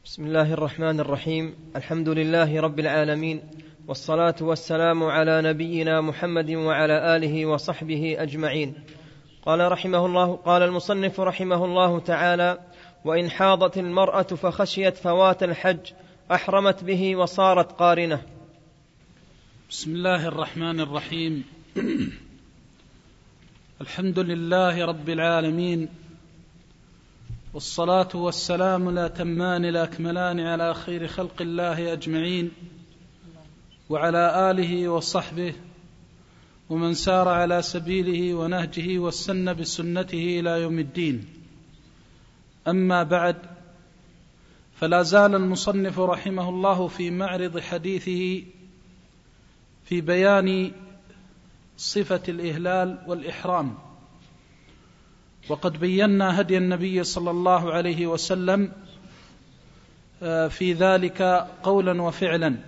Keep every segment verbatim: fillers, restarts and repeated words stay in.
بسم الله الرحمن الرحيم. الحمد لله رب العالمين، والصلاة والسلام على نبينا محمد وعلى آله وصحبه أجمعين. قال رحمه الله قال المصنف رحمه الله تعالى: وإن حاضت المرأة فخشيت فوات الحج أحرمت به وصارت قارنة. بسم الله الرحمن الرحيم. الحمد لله رب العالمين، والصلاة والسلام الأتمان الأكملان على خير خلق الله أجمعين، وعلى آله وصحبه ومن سار على سبيله ونهجه واستنى بسنته إلى يوم الدين. أما بعد، فلا زال المصنف رحمه الله في معرض حديثه في بيان صفة الإهلال والإحرام، وقد بينا هدي النبي صلى الله عليه وسلم في ذلك قولا وفعلا.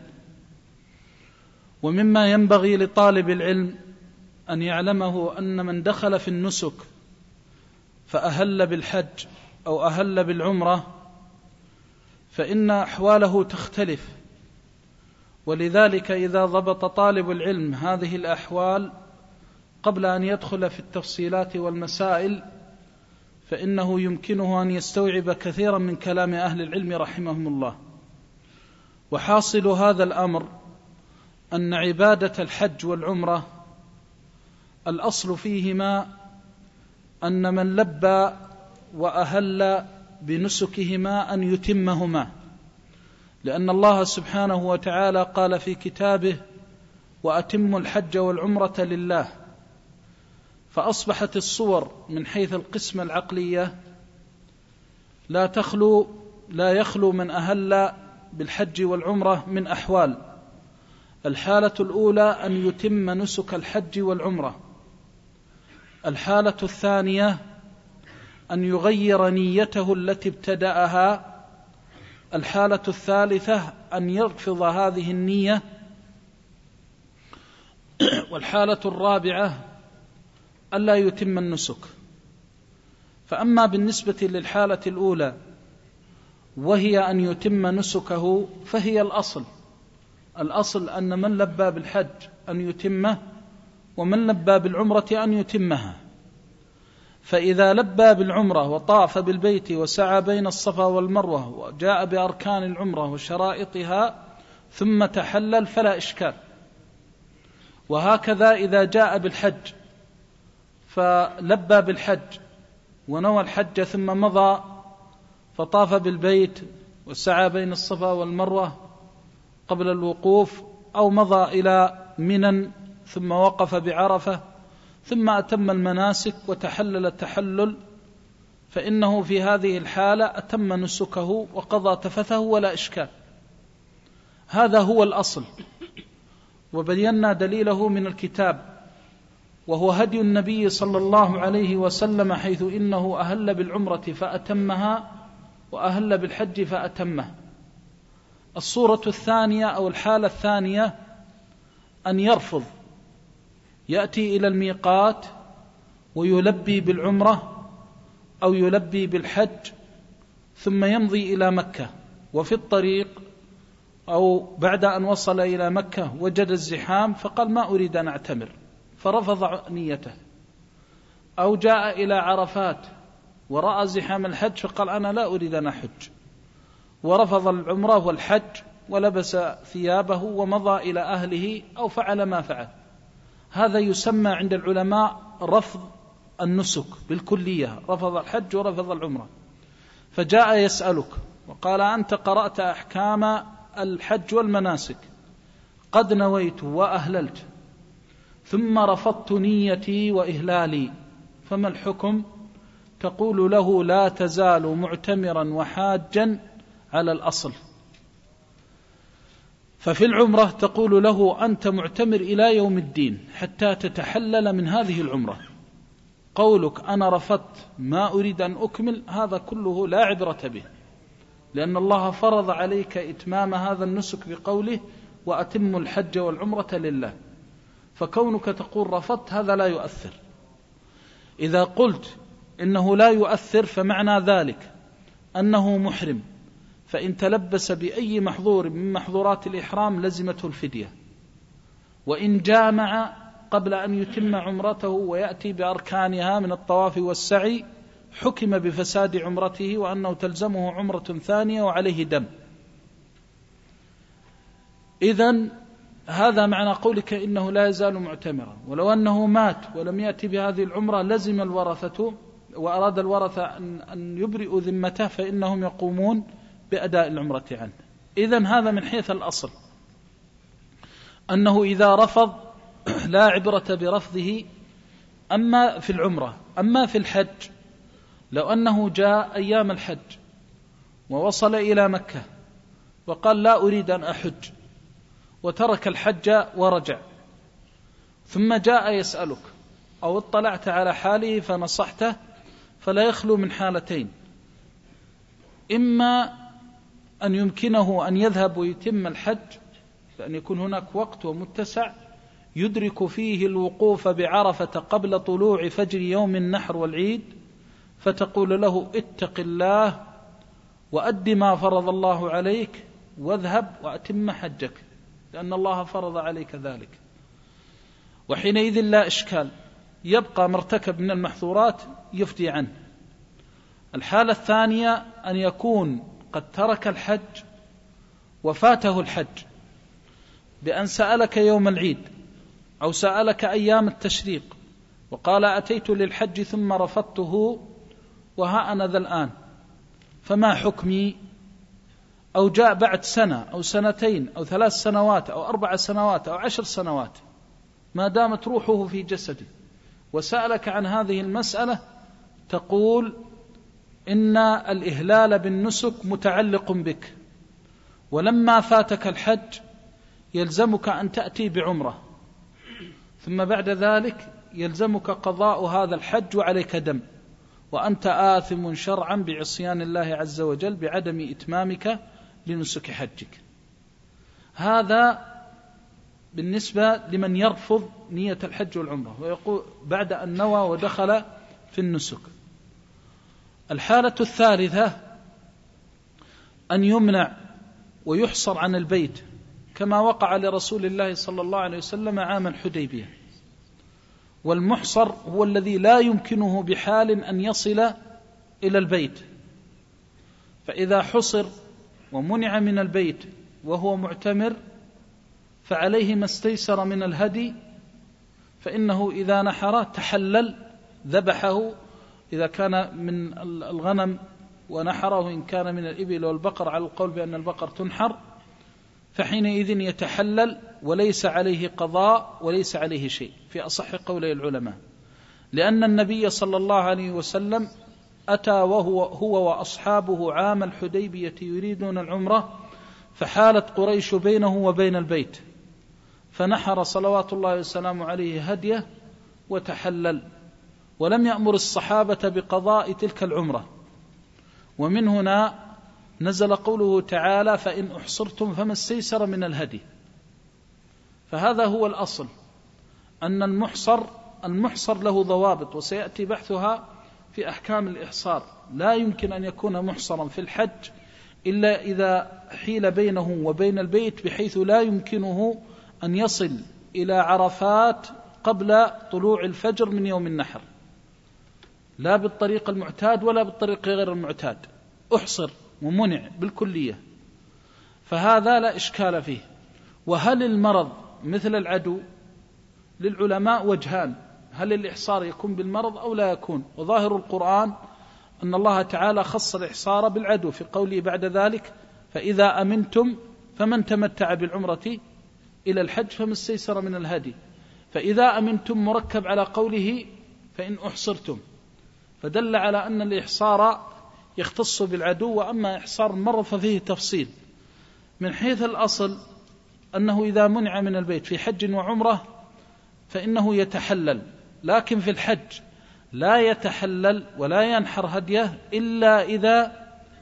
ومما ينبغي لطالب العلم أن يعلمه أن من دخل في النسك فأهل بالحج أو أهل بالعمرة فإن أحواله تختلف، ولذلك إذا ضبط طالب العلم هذه الأحوال قبل أن يدخل في التفصيلات والمسائل فإنه يمكنه أن يستوعب كثيرا من كلام أهل العلم رحمهم الله. وحاصل هذا الأمر أن عبادة الحج والعمرة الأصل فيهما أن من لبى وأهل بنسكهما أن يتمهما، لأن الله سبحانه وتعالى قال في كتابه: وأتموا الحج والعمرة لله. فأصبحت الصور من حيث القسمة العقلية لا تخلو لا يخلو من أهل بالحج والعمرة من أحوال. الحالة الأولى أن يتم نسك الحج والعمرة. الحالة الثانية أن يغير نيته التي ابتدأها. الحالة الثالثة أن يرفض هذه النية. والحالة الرابعة ألا يتم النسك. فأما بالنسبة للحالة الأولى وهي أن يتم نسكه فهي الأصل. الأصل أن من لبى بالحج أن يتمه، ومن لبى بالعمرة أن يتمها. فإذا لبى بالعمرة وطاف بالبيت وسعى بين الصفا والمروة وجاء بأركان العمرة وشرائطها ثم تحلل فلا إشكال. وهكذا إذا جاء بالحج فلبى بالحج ونوى الحج ثم مضى فطاف بالبيت وسعى بين الصفا والمروة قبل الوقوف، أو مضى إلى منى ثم وقف بعرفة ثم أتم المناسك وتحلل التحلل، فإنه في هذه الحالة أتم نسكه وقضى تفثه ولا إشكال. هذا هو الأصل، وبينا دليله من الكتاب، وهو هدي النبي صلى الله عليه وسلم، حيث إنه أهل بالعمرة فأتمها وأهل بالحج فأتمه. الصورة الثانية أو الحالة الثانية أن يرفض، يأتي إلى الميقات ويلبي بالعمرة أو يلبي بالحج ثم يمضي إلى مكة، وفي الطريق أو بعد أن وصل إلى مكة وجد الزحام فقال: ما أريد أن أعتمر، فرفض نيته. أو جاء إلى عرفات ورأى زحام الحج فقال: أنا لا أريد أن أحج، ورفض العمرة والحج ولبس ثيابه ومضى إلى أهله أو فعل ما فعل. هذا يسمى عند العلماء رفض النسك بالكلية، رفض الحج ورفض العمرة. فجاء يسألك وقال: أنت قرأت أحكام الحج والمناسك، قد نويت وأهللت ثم رفضت نيتي وإهلالي، فما الحكم؟ تقول له: لا تزال معتمرا وحاجا على الأصل. ففي العمرة تقول له: أنت معتمر إلى يوم الدين حتى تتحلل من هذه العمرة. قولك أنا رفضت ما أريد أن أكمل هذا كله لا عبرة به، لأن الله فرض عليك إتمام هذا النسك بقوله: وأتم الحج والعمرة لله. فكونك تقول رفضت هذا لا يؤثر. إذا قلت إنه لا يؤثر فمعنى ذلك أنه محرم، فإن تلبس بأي محظور من محظورات الإحرام لزمته الفدية. وإن جامع قبل أن يتم عمرته ويأتي بأركانها من الطواف والسعي حكم بفساد عمرته وأنه تلزمه عمرة ثانية وعليه دم. إذن هذا معنى قولك إنه لا يزال معتمرا. ولو أنه مات ولم يأتي بهذه العمرة لزم الورثة وأراد الورثة أن يبرئوا ذمته فإنهم يقومون بأداء العمرة عنه. إذن هذا من حيث الأصل أنه إذا رفض لا عبرة برفضه أما في العمرة. أما في الحج لو أنه جاء أيام الحج ووصل إلى مكة وقال لا أريد أن أحج وترك الحج ورجع ثم جاء يسألك أو اطلعت على حاله فنصحته فلا يخلو من حالتين: إما أن يمكنه أن يذهب ويتم الحج لأن يكون هناك وقت ومتسع يدرك فيه الوقوف بعرفة قبل طلوع فجر يوم النحر والعيد، فتقول له اتق الله وأد ما فرض الله عليك واذهب وأتم حجك لأن الله فرض عليك ذلك، وحينئذ لا إشكال، يبقى مرتكب من المحظورات يفدي عنه. الحالة الثانية أن يكون قد ترك الحج وفاته الحج بأن سألك يوم العيد أو سألك أيام التشريق وقال أتيت للحج ثم رفضته وها أنا ذا الآن فما حكمي؟ أو جاء بعد سنة أو سنتين أو ثلاث سنوات أو أربع سنوات أو عشر سنوات ما دامت روحه في جسده وسألك عن هذه المسألة، تقول إن الإهلال بالنسك متعلق بك، ولما فاتك الحج يلزمك أن تأتي بعمرة، ثم بعد ذلك يلزمك قضاء هذا الحج وعليك دم، وأنت آثم شرعا بعصيان الله عز وجل بعدم إتمامك لنسك حجك. هذا بالنسبة لمن يرفض نية الحج والعمرة ويقول بعد أن نوى ودخل في النسك. الحالة الثالثة أن يمنع ويحصر عن البيت كما وقع لرسول الله صلى الله عليه وسلم عام الحديبية. والمحصر هو الذي لا يمكنه بحال أن يصل إلى البيت، فإذا حصر ومنع من البيت وهو معتمر فعليه ما استيسر من الهدي، فإنه إذا نحر تحلل ذبحه إذا كان من الغنم ونحره إن كان من الإبل والبقر على القول بأن البقر تنحر، فحينئذ يتحلل وليس عليه قضاء وليس عليه شيء في أصح قولي العلماء، لأن النبي صلى الله عليه وسلم أتى وهو هو وأصحابه عام الحديبية يريدون العمرة، فحالت قريش بينه وبين البيت فنحر صلوات الله والسلام عليه هديه وتحلل، ولم يأمر الصحابة بقضاء تلك العمرة. ومن هنا نزل قوله تعالى فإن أحصرتم فما استيسر من الهدي. فهذا هو الأصل، أن المحصر المحصر له ضوابط وسيأتي بحثها في أحكام الإحصار. لا يمكن أن يكون محصرا في الحج إلا إذا حيل بينه وبين البيت بحيث لا يمكنه أن يصل إلى عرفات قبل طلوع الفجر من يوم النحر، لا بالطريق المعتاد ولا بالطريق غير المعتاد، أحصر ومنع بالكلية، فهذا لا إشكال فيه. وهل المرض مثل العدو؟ للعلماء وجهان، هل الإحصار يكون بالمرض أو لا يكون؟ وظاهر القرآن أن الله تعالى خص الإحصار بالعدو في قوله بعد ذلك فإذا أمنتم فمن تمتع بالعمرة إلى الحج فما استيسر من الهدي، فإذا أمنتم مركب على قوله فإن أحصرتم، فدل على أن الإحصار يختص بالعدو، وأما إحصار المرض ففيه تفصيل. من حيث الأصل أنه إذا منع من البيت في حج وعمرة فإنه يتحلل، لكن في الحج لا يتحلل ولا ينحر هديه إلا إذا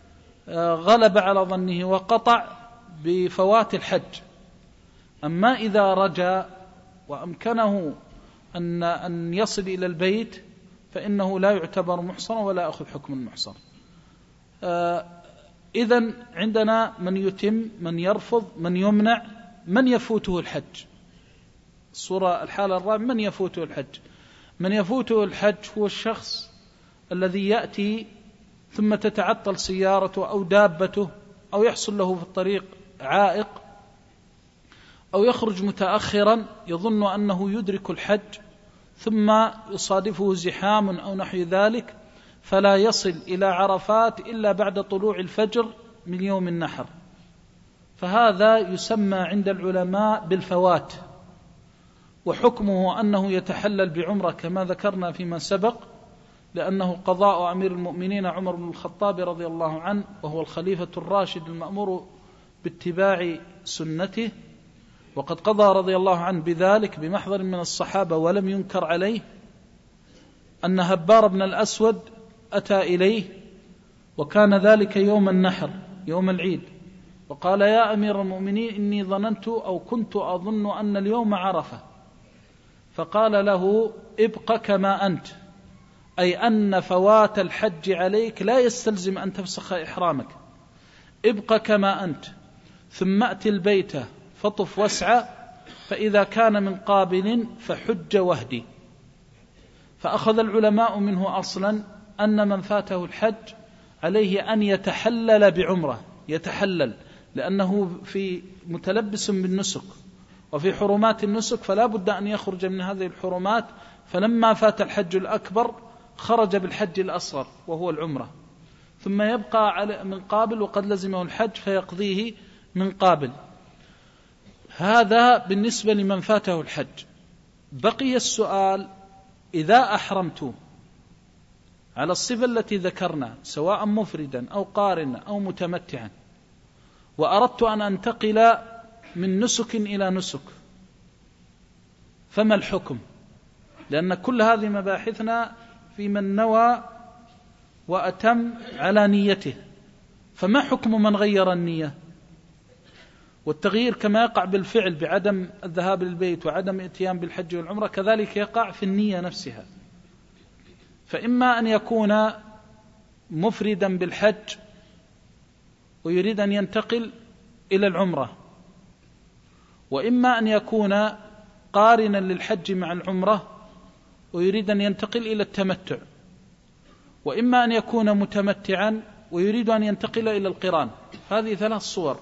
غلب على ظنه وقطع بفوات الحج. أما إذا رجى وأمكنه أن أن يصل إلى البيت فإنه لا يعتبر محصرا ولا أخذ حكم المحصر. إذن عندنا من يتم، من يرفض، من يمنع، من يفوته الحج. الصورة الحالة الرابعة من يفوته الحج. من يفوته الحج هو الشخص الذي يأتي ثم تتعطل سيارته أو دابته، أو يحصل له في الطريق عائق، أو يخرج متأخرا يظن أنه يدرك الحج ثم يصادفه زحام أو نحو ذلك، فلا يصل إلى عرفات إلا بعد طلوع الفجر من يوم النحر، فهذا يسمى عند العلماء بالفوات، وحكمه أنه يتحلل بعمرة كما ذكرنا فيما سبق، لأنه قضاء أمير المؤمنين عمر بن الخطاب رضي الله عنه، وهو الخليفة الراشد المأمور باتباع سنته، وقد قضى رضي الله عنه بذلك بمحضر من الصحابة ولم ينكر عليه، أن هبار بن الأسود أتى إليه وكان ذلك يوم النحر يوم العيد، وقال: يا أمير المؤمنين إني ظننت أو كنت أظن أن اليوم عرفة. فقال له: ابق كما أنت، أي أن فوات الحج عليك لا يستلزم أن تفسخ إحرامك، ابق كما أنت، ثم أتي البيت فطف واسعى، فإذا كان من قابل فحج وهدي. فأخذ العلماء منه أصلا أن من فاته الحج عليه أن يتحلل بعمرة، يتحلل لأنه في متلبس بالنسك وفي حرمات النسك، فلا بد أن يخرج من هذه الحرمات، فلما فات الحج الأكبر خرج بالحج الأصغر وهو العمرة، ثم يبقى من قابل وقد لزمه الحج فيقضيه من قابل. هذا بالنسبة لمن فاته الحج. بقي السؤال: إذا أحرمت على الصفة التي ذكرنا سواء مفردا أو قارنا أو متمتعا، وأردت أن أنتقل من نسك إلى نسك، فما الحكم؟ لأن كل هذه مباحثنا في من نوى وأتم على نيته، فما حكم من غير النية؟ والتغيير كما يقع بالفعل بعدم الذهاب للبيت وعدم الاتيان بالحج والعمرة، كذلك يقع في النية نفسها. فإما أن يكون مفردا بالحج ويريد أن ينتقل إلى العمرة، وإما أن يكون قارنا للحج مع العمرة ويريد أن ينتقل إلى التمتع، وإما أن يكون متمتعا ويريد أن ينتقل إلى القران. هذه ثلاث صور: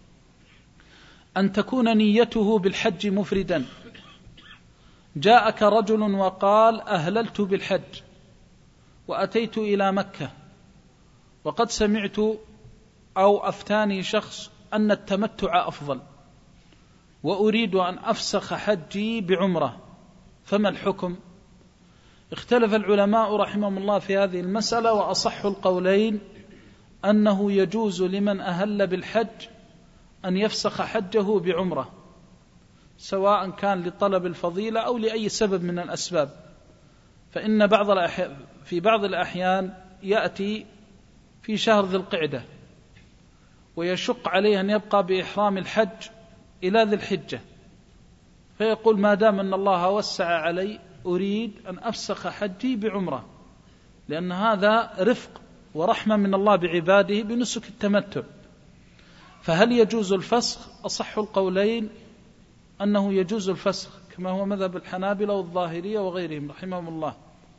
أن تكون نيته بالحج مفردا، جاءك رجل وقال: أهللت بالحج وأتيت إلى مكة، وقد سمعت أو أفتاني شخص أن التمتع أفضل، وأريد أن أفسخ حجي بعمرة، فما الحكم؟ اختلف العلماء رحمهم الله في هذه المسألة، وأصح القولين أنه يجوز لمن أهل بالحج أن يفسخ حجه بعمرة، سواء كان لطلب الفضيلة أو لأي سبب من الأسباب. فإن بعض الأحيان في بعض الأحيان يأتي في شهر ذي القعدة ويشق عليه أن يبقى بإحرام الحج إلى ذي الحجة، فيقول: ما دام أن الله وسع علي أريد أن أفسخ حجي بعمرة، لأن هذا رفق ورحمة من الله بعباده بنسك التمتع. فهل يجوز الفسخ؟ أصح القولين أنه يجوز الفسخ، كما هو مذهب الحنابلة والظاهرية وغيرهم رحمهم الله.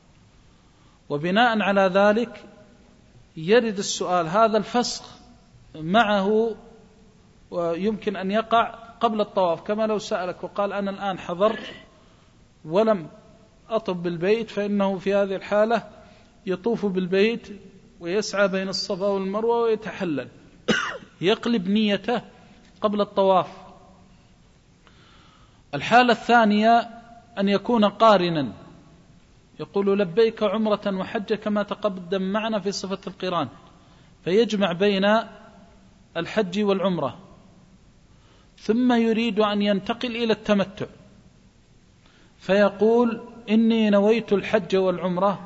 وبناء على ذلك يرد السؤال: هذا الفسخ معه ويمكن أن يقع قبل الطواف، كما لو سألك وقال: أنا الآن حضرت ولم أطف بالبيت، فإنه في هذه الحالة يطوف بالبيت ويسعى بين الصفا والمروة ويتحلل، يقلب نيته قبل الطواف. الحالة الثانية أن يكون قارنا، يقول: لبيك عمرة وحج كما تقدم معنا في صفة القران، فيجمع بين الحج والعمرة، ثم يريد أن ينتقل إلى التمتع، فيقول: إني نويت الحج والعمرة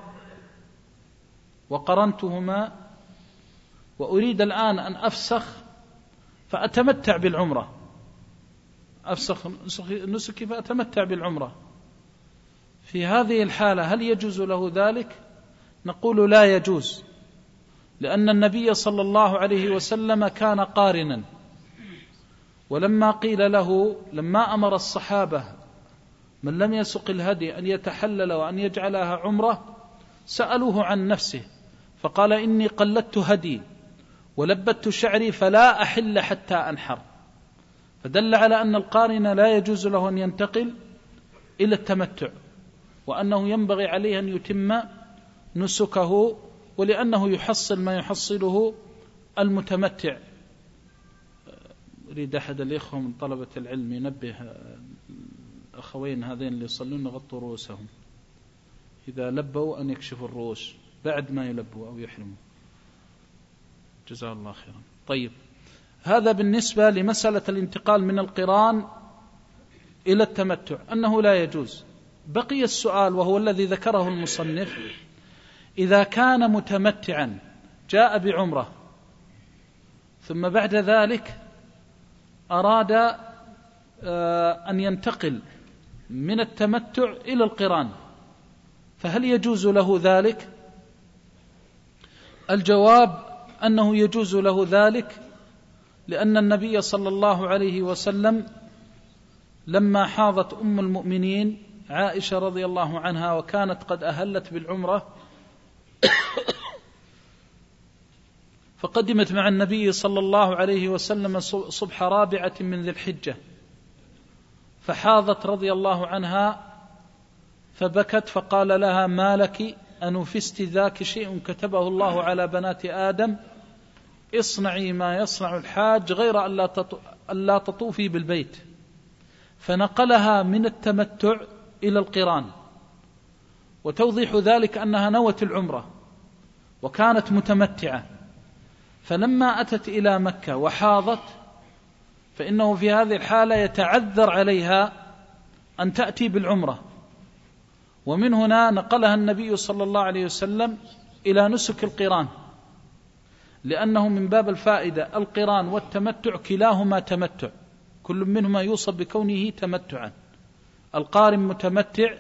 وقرنتهما، وأريد الآن أن أفسخ فأتمتع بالعمرة، أفسخ نسكي فأتمتع بالعمرة. في هذه الحالة هل يجوز له ذلك؟ نقول: لا يجوز، لأن النبي صلى الله عليه وسلم كان قارنا، ولما قيل له لما أمر الصحابة من لم يسق الهدي أن يتحلل وأن يجعلها عمرة سألوه عن نفسه فقال إني قلدت هدي ولبت شعري فلا أحل حتى أنحر، فدل على أن القارن لا يجوز له أن ينتقل إلى التمتع، وأنه ينبغي عليه أن يتم نسكه، ولأنه يحصل ما يحصله المتمتع. أريد أحد الإخوة من طلبة العلم ينبه الأخوين هذين اللي يصلون يغطوا رؤوسهم إذا لبوا أن يكشفوا الرؤوس بعد ما يلبوا أو يحرموا، جزاه الله خيرا. طيب، هذا بالنسبة لمسألة الانتقال من القران إلى التمتع أنه لا يجوز. بقي السؤال وهو الذي ذكره المصنف: إذا كان متمتعا جاء بعمرة ثم بعد ذلك أراد أن ينتقل من التمتع إلى القران، فهل يجوز له ذلك؟ الجواب أنه يجوز له ذلك، لأن النبي صلى الله عليه وسلم لما حاضت أم المؤمنين عائشة رضي الله عنها وكانت قد أهلت بالعمرة فقدمت مع النبي صلى الله عليه وسلم صبح رابعة من ذي الحجة، فحاضت رضي الله عنها فبكت فقال لها: ما لك أنفست ذاك شيء كتبه الله على بنات آدم، اصنعي ما يصنع الحاج غير أن لا تطوفي بالبيت. فنقلها من التمتع إلى القران، وتوضيح ذلك أنها نوت العمرة وكانت متمتعة، فلما أتت إلى مكة وحاضت فإنه في هذه الحالة يتعذر عليها أن تأتي بالعمرة، ومن هنا نقلها النبي صلى الله عليه وسلم إلى نسك القران، لأنه من باب الفائدة القران والتمتع كلاهما تمتع، كل منهما يوصف بكونه تمتعا، القارن متمتع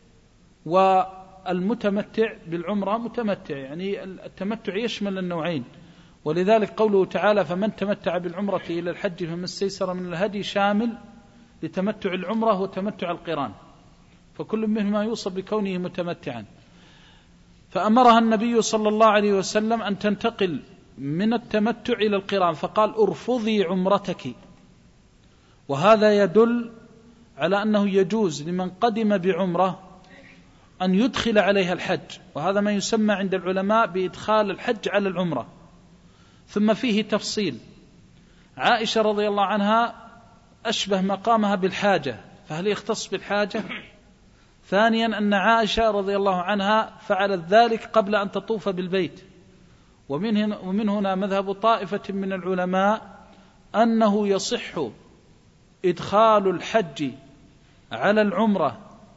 والمتمتع بالعمرة متمتع، يعني التمتع يشمل النوعين، ولذلك قوله تعالى: فمن تمتع بالعمرة إلى الحج فما استيسر من الهدي، شامل لتمتع العمرة وتمتع القران، فكل منهما يوصف بكونه متمتعا. فأمرها النبي صلى الله عليه وسلم أن تنتقل من التمتع إلى القران، فقال: ارفضي عمرتك. وهذا يدل على أنه يجوز لمن قدم بعمرة أن يدخل عليها الحج، وهذا ما يسمى عند العلماء بإدخال الحج على العمرة. ثم فيه تفصيل: عائشة رضي الله عنها أشبه مقامها بالحاجة، فهل يختص بالحاجة؟ ثانيا أن عائشة رضي الله عنها فعلت ذلك قبل أن تطوف بالبيت، ومن هنا مذهب طائفة من العلماء أنه يصح إدخال الحج على العمرة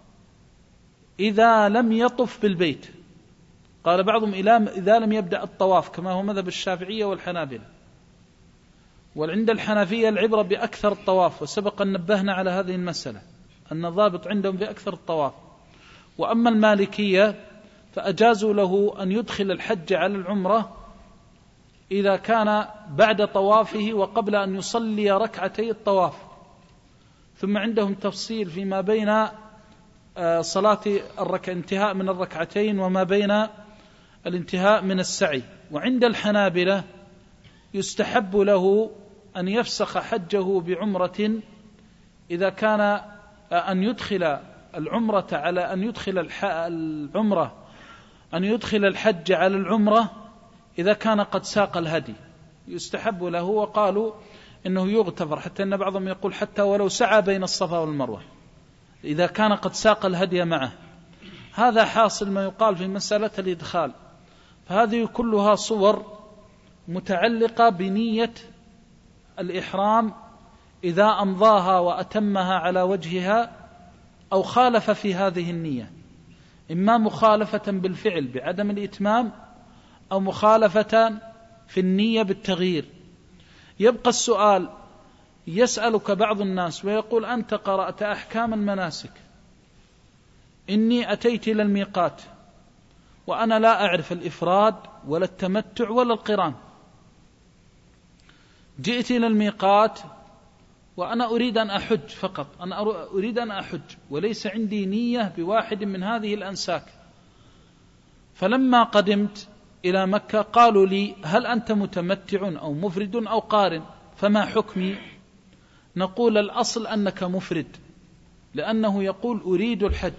إذا لم يطف بالبيت. قال بعضهم إذا لم يبدأ الطواف، كما هو مذهب الشافعية والحنابلة، وعند الحنفية العبرة بأكثر الطواف، وسبق أن نبهنا على هذه المسألة أن الضابط عندهم بأكثر الطواف. وأما المالكية فأجازوا له أن يدخل الحج على العمرة إذا كان بعد طوافه وقبل أن يصلي ركعتي الطواف. ثم عندهم تفصيل فيما بين صلاة الركع انتهاء من الركعتين وما بين الانتهاء من السعي. وعند الحنابلة يستحب له أن يفسخ حجه بعمرة إذا كان أن يدخل العمرة على أن يدخل العمرة أن يدخل الحج على العمرة إذا كان قد ساق الهدي، يستحب له. وقالوا إنه يغتفر، حتى أن بعضهم يقول حتى ولو سعى بين الصفا والمروة إذا كان قد ساق الهدي معه. هذا حاصل ما يقال في مسألة الإدخال. فهذه كلها صور متعلقة بنية الإحرام إذا أمضاها وأتمها على وجهها أو خالف في هذه النية، إما مخالفة بالفعل بعدم الإتمام أو مخالفة في النية بالتغيير. يبقى السؤال: يسألك بعض الناس ويقول: أنت قرأت أحكام المناسك، إني أتيت إلى الميقات وأنا لا أعرف الإفراد ولا التمتع ولا القران. جئت إلى الميقات وأنا أريد أن أحج فقط، أنا أريد أن أحج وليس عندي نية بواحد من هذه الأنساك. فلما قدمت إلى مكة قالوا لي هل أنت متمتع أو مفرد أو قارن؟ فما حكمي؟ نقول الأصل أنك مفرد، لأنه يقول أريد الحج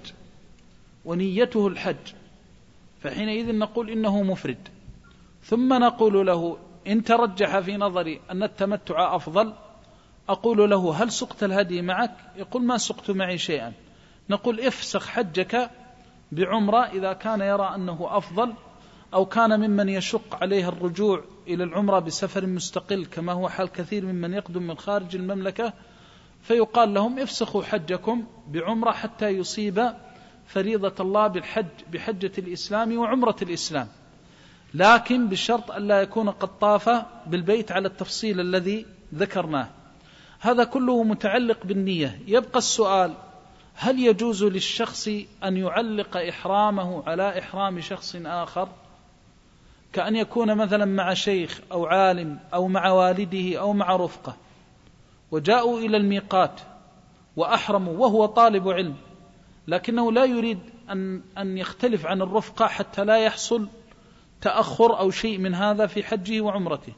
ونيته الحج، فحينئذ نقول إنه مفرد. ثم نقول له إن ترجح في نظري أن التمتع أفضل، أقول له هل سقت الهدي معك؟ يقول ما سقت معي شيئا. نقول افسخ حجك بعمرة إذا كان يرى أنه أفضل، أو كان ممن يشق عليه الرجوع إلى العمرة بسفر مستقل كما هو حال كثير ممن يقدم من خارج المملكة، فيقال لهم افسخوا حجكم بعمرة حتى يصيب فريضة الله بالحج بحجة الإسلام وعمرة الإسلام، لكن بشرط أن لا يكون قد طاف بالبيت على التفصيل الذي ذكرناه. هذا كله متعلق بالنية. يبقى السؤال هل يجوز للشخص أن يعلق إحرامه على إحرام شخص آخر، كأن يكون مثلا مع شيخ أو عالم أو مع والده أو مع رفقة، وجاءوا إلى الميقات وأحرموا وهو طالب علم، لكنه لا يريد أن أن يختلف عن الرفقة حتى لا يحصل تأخر أو شيء من هذا في حجه وعمرته،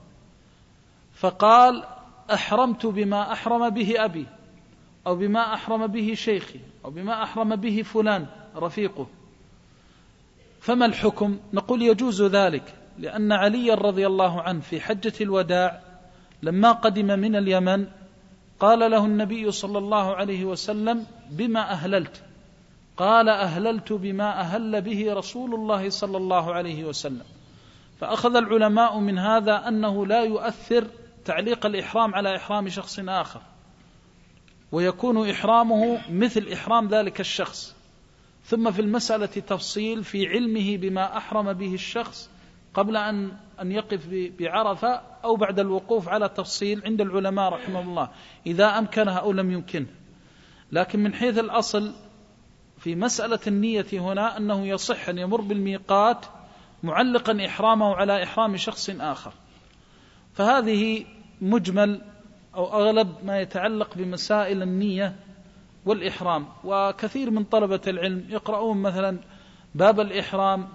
فقال أحرمت بما أحرم به أبي أو بما أحرم به شيخي أو بما أحرم به فلان رفيقه، فما الحكم؟ نقول يجوز ذلك، لأن علي رضي الله عنه في حجة الوداع لما قدم من اليمن قال له النبي صلى الله عليه وسلم بما أهللت؟ قال أهللت بما أهل به رسول الله صلى الله عليه وسلم. فأخذ العلماء من هذا أنه لا يؤثر تعليق الإحرام على إحرام شخص آخر، ويكون إحرامه مثل إحرام ذلك الشخص. ثم في المسألة تفصيل في علمه بما أحرم به الشخص قبل أن أن يقف بعرفة أو بعد الوقوف، على تفصيل عند العلماء رحمه الله إذا أمكنها أو لم يمكنه. لكن من حيث الأصل في مسألة النية هنا أنه يصح أن يمر بالميقات معلقا إحرامه على إحرام شخص آخر. فهذه مجمل أو أغلب ما يتعلق بمسائل النية والإحرام. وكثير من طلبة العلم يقرؤون مثلا باب الإحرام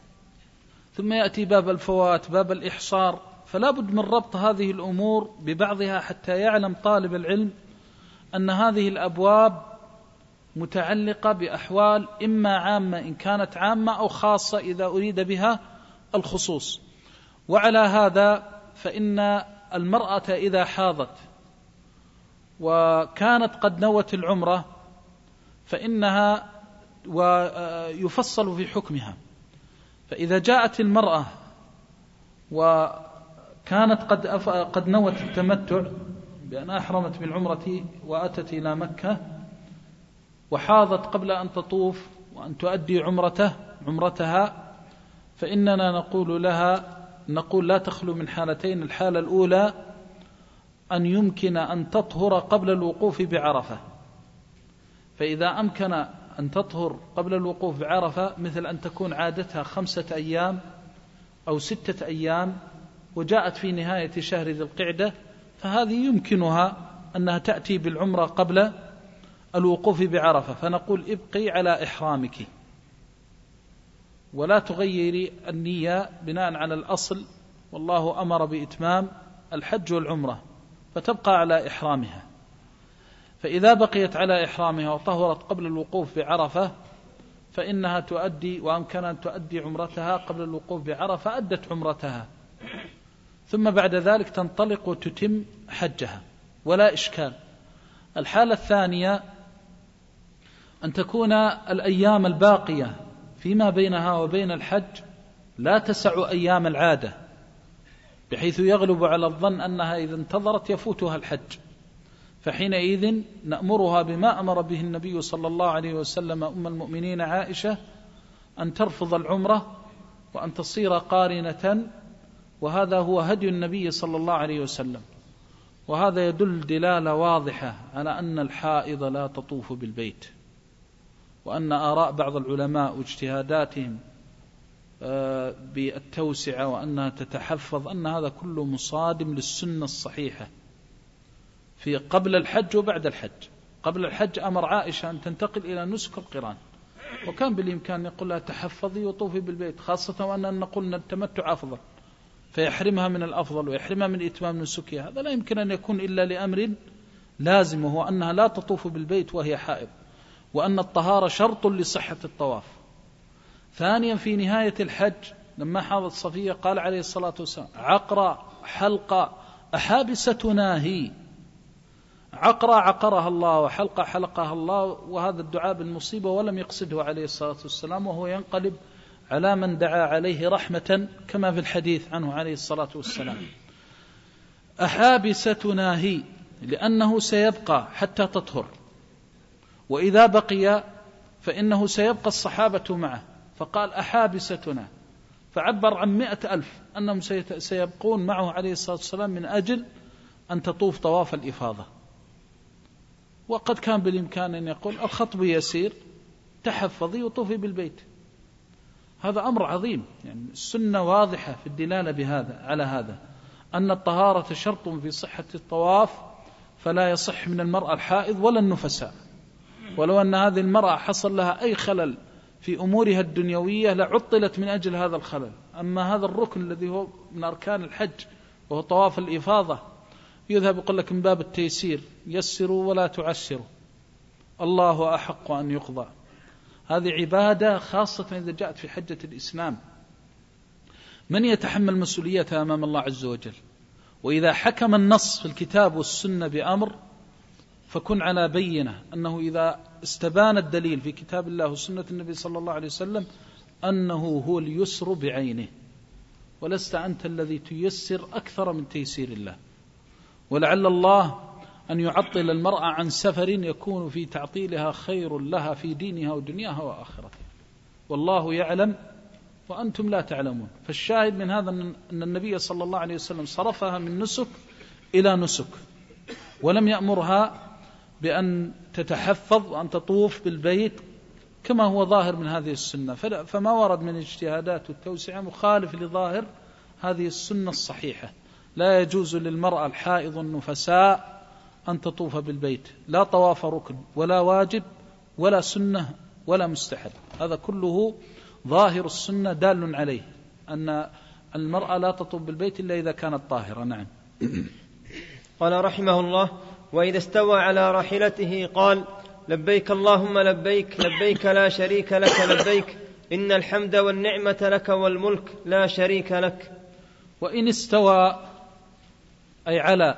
ثم يأتي باب الفوات، باب الإحصار، فلا بد من ربط هذه الأمور ببعضها حتى يعلم طالب العلم أن هذه الأبواب متعلقة بأحوال إما عامة إن كانت عامة أو خاصة إذا أريد بها الخصوص. وعلى هذا فإن المرأة إذا حاضت وكانت قد نوت العمرة فإنها ويفصل في حكمها. فإذا جاءت المرأة وكانت قد قد نوت التمتع بأن أحرمت بالعمرة وأتت إلى مكة وحاضت قبل أن تطوف وأن تؤدي عمرته عمرتها، فإننا نقول لها نقول لا تخلو من حالتين. الحالة الأولى أن يمكن أن تطهر قبل الوقوف بعرفة، فإذا أمكن أن تطهر قبل الوقوف بعرفة مثل أن تكون عادتها خمسة أيام أو ستة أيام وجاءت في نهاية شهر ذي القعدة، فهذه يمكنها أنها تأتي بالعمرة قبل الوقوف بعرفة، فنقول ابقي على إحرامك ولا تغيري النية بناء على الأصل، والله أمر بإتمام الحج والعمرة، فتبقى على إحرامها. فإذا بقيت على إحرامها وطهرت قبل الوقوف بعرفة فإنها تؤدي، وأمكن أن تؤدي عمرتها قبل الوقوف بعرفة أدت عمرتها، ثم بعد ذلك تنطلق وتتم حجها ولا إشكال. الحالة الثانية أن تكون الأيام الباقية فيما بينها وبين الحج لا تسع أيام العادة، بحيث يغلب على الظن أنها إذا انتظرت يفوتها الحج، فحينئذ نأمرها بما أمر به النبي صلى الله عليه وسلم أم المؤمنين عائشة أن ترفض العمرة وأن تصير قارنة، وهذا هو هدي النبي صلى الله عليه وسلم. وهذا يدل دلالة واضحة على أن الحائض لا تطوف بالبيت، وأن آراء بعض العلماء واجتهاداتهم بالتوسعة وأنها تتحفظ، أن هذا كله مصادم للسنة الصحيحة في قبل الحج وبعد الحج. قبل الحج أمر عائشة أن تنتقل إلى نسك القران، وكان بالإمكان يقول لها تحفظي وطوفي بالبيت، خاصة وأننا نقول أن التمتع أفضل، فيحرمها من الأفضل ويحرمها من إتمام نسكها. هذا لا يمكن أن يكون إلا لأمر لازم، وهو أنها لا تطوف بالبيت وهي حائض، وأن الطهارة شرط لصحة الطواف. ثانيا في نهاية الحج لما حاضت صفية قال عليه الصلاة والسلام عقرى حلقة أحابستنا هي، عقرى عقرها الله وحلقة حلقها الله، وهذا الدعاء بالمصيبة ولم يقصده عليه الصلاة والسلام، وهو ينقلب على من دعا عليه رحمة كما في الحديث عنه عليه الصلاة والسلام. أحابستنا هي لأنه سيبقى حتى تطهر، وإذا بقي فإنه سيبقى الصحابة معه، فقال أحابستنا، فعبر عن مئة ألف أنهم سيبقون معه عليه الصلاة والسلام من أجل أن تطوف طواف الإفاضة. وقد كان بالإمكان أن يقول الخطب يسير تحفظي وطوفي بالبيت، هذا أمر عظيم. يعني السنة واضحة في الدلالة بهذا على هذا، أن الطهارة شرط في صحة الطواف، فلا يصح من المرأة الحائض ولا النفساء، ولو أن هذه المرأة حصل لها أي خلل في أمورها الدنيوية لعطلت من أجل هذا الخلل. أما هذا الركن الذي هو من أركان الحج وهو طواف الإفاضة يذهب يقول لك من باب التيسير، يسروا ولا تعسروا، الله أحق أن يقضى. هذه عبادة خاصة إذا جاءت في حجة الإسلام، من يتحمل مسؤوليتها أمام الله عز وجل؟ وإذا حكم النص في الكتاب والسنة بأمر فكن على بينة أنه إذا استبان الدليل في كتاب الله وسنة النبي صلى الله عليه وسلم أنه هو اليسر بعينه، ولست أنت الذي تيسر أكثر من تيسير الله. ولعل الله أن يعطل المرأة عن سفر يكون في تعطيلها خير لها في دينها ودنياها وآخرتها، والله يعلم وأنتم لا تعلمون. فالشاهد من هذا أن النبي صلى الله عليه وسلم صرفها من نسك إلى نسك، ولم يأمرها بأن تتحفظ وأن تطوف بالبيت كما هو ظاهر من هذه السنة. فما ورد من اجتهادات والتوسعة مخالف لظاهر هذه السنة الصحيحة. لا يجوز للمرأة الحائض النفساء أن تطوف بالبيت، لا طواف ركن ولا واجب ولا سنة ولا مستحب، هذا كله ظاهر السنة دال عليه أن المرأة لا تطوف بالبيت إلا إذا كانت طاهرة. نعم. قال رحمه الله: وإذا استوى على راحلته قال: لبيك اللهم لبيك، لبيك لا شريك لك لبيك، إن الحمد والنعمة لك والملك لا شريك لك. وإن استوى أي على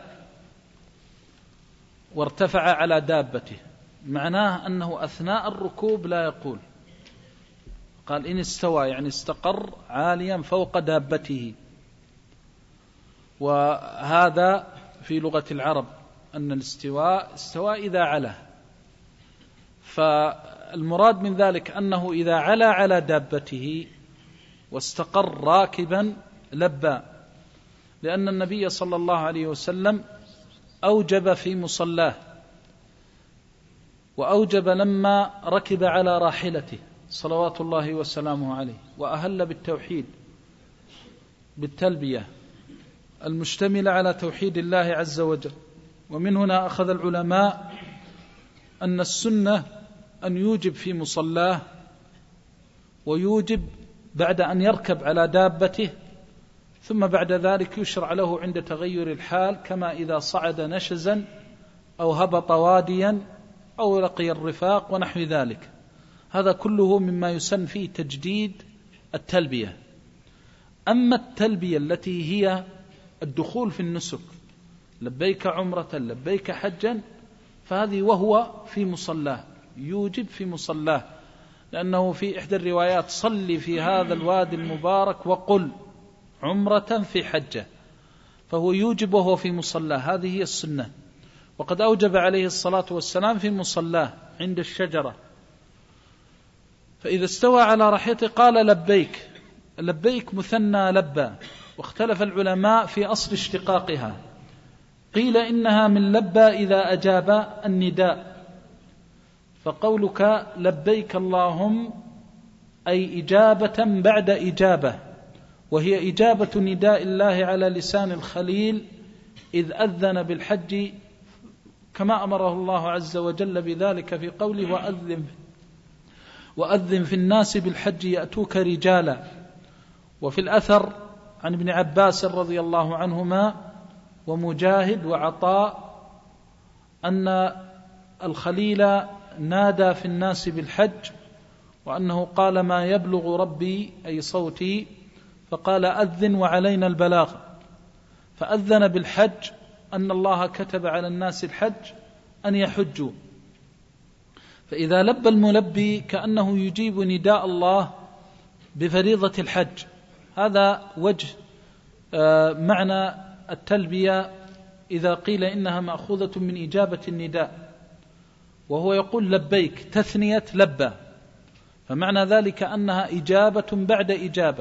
وارتفع على دابته، معناه أنه أثناء الركوب لا يقول، قال إن استوى يعني استقر عاليا فوق دابته. وهذا في لغة العرب أن الاستواء استوى إذا علا، فالمراد من ذلك أنه إذا علا على دابته واستقر راكبا لبى، لأن النبي صلى الله عليه وسلم أوجب في مصلاه، وأوجب لما ركب على راحلته صلوات الله وسلامه عليه، وأهل بالتوحيد بالتلبية المشتملة على توحيد الله عز وجل. ومن هنا أخذ العلماء أن السنة أن يوجب في مصلاه، ويوجب بعد أن يركب على دابته، ثم بعد ذلك يشرع له عند تغير الحال، كما إذا صعد نشزا أو هبط واديا أو لقي الرفاق ونحو ذلك. هذا كله مما يسن فيه تجديد التلبية. أما التلبية التي هي الدخول في النسك، لبيك عمرة لبيك حجا، فهذه وهو في مصلاه يوجب في مصلاه، لأنه في إحدى الروايات صلي في هذا الوادي المبارك وقل عمرة في حجة، فهو يوجب وهو في مصلاه، هذه هي السنة. وقد أوجب عليه الصلاة والسلام في مصلاه عند الشجرة، فإذا استوى على راحلته قال لبيك. لبيك مثنى لبى، واختلف العلماء في أصل اشتقاقها، قيل إنها من لبى إذا أجاب النداء، فقولك لبيك اللهم أي إجابة بعد إجابة، وهي إجابة نداء الله على لسان الخليل إذ أذن بالحج كما أمره الله عز وجل بذلك في قوله وأذن, وأذن في الناس بالحج يأتوك رجالا. وفي الأثر عن ابن عباس رضي الله عنهما ومجاهد وعطاء أن الخليل نادى في الناس بالحج، وأنه قال ما يبلغ ربي أي صوتي، فقال أذن وعلينا البلاغ، فأذن بالحج أن الله كتب على الناس الحج أن يحجوا. فإذا لبى الملبي كأنه يجيب نداء الله بفريضة الحج. هذا وجه معنى التلبية إذا قيل إنها مأخوذة من إجابة النداء، وهو يقول لبيك تثنية لبى، فمعنى ذلك أنها إجابة بعد إجابة.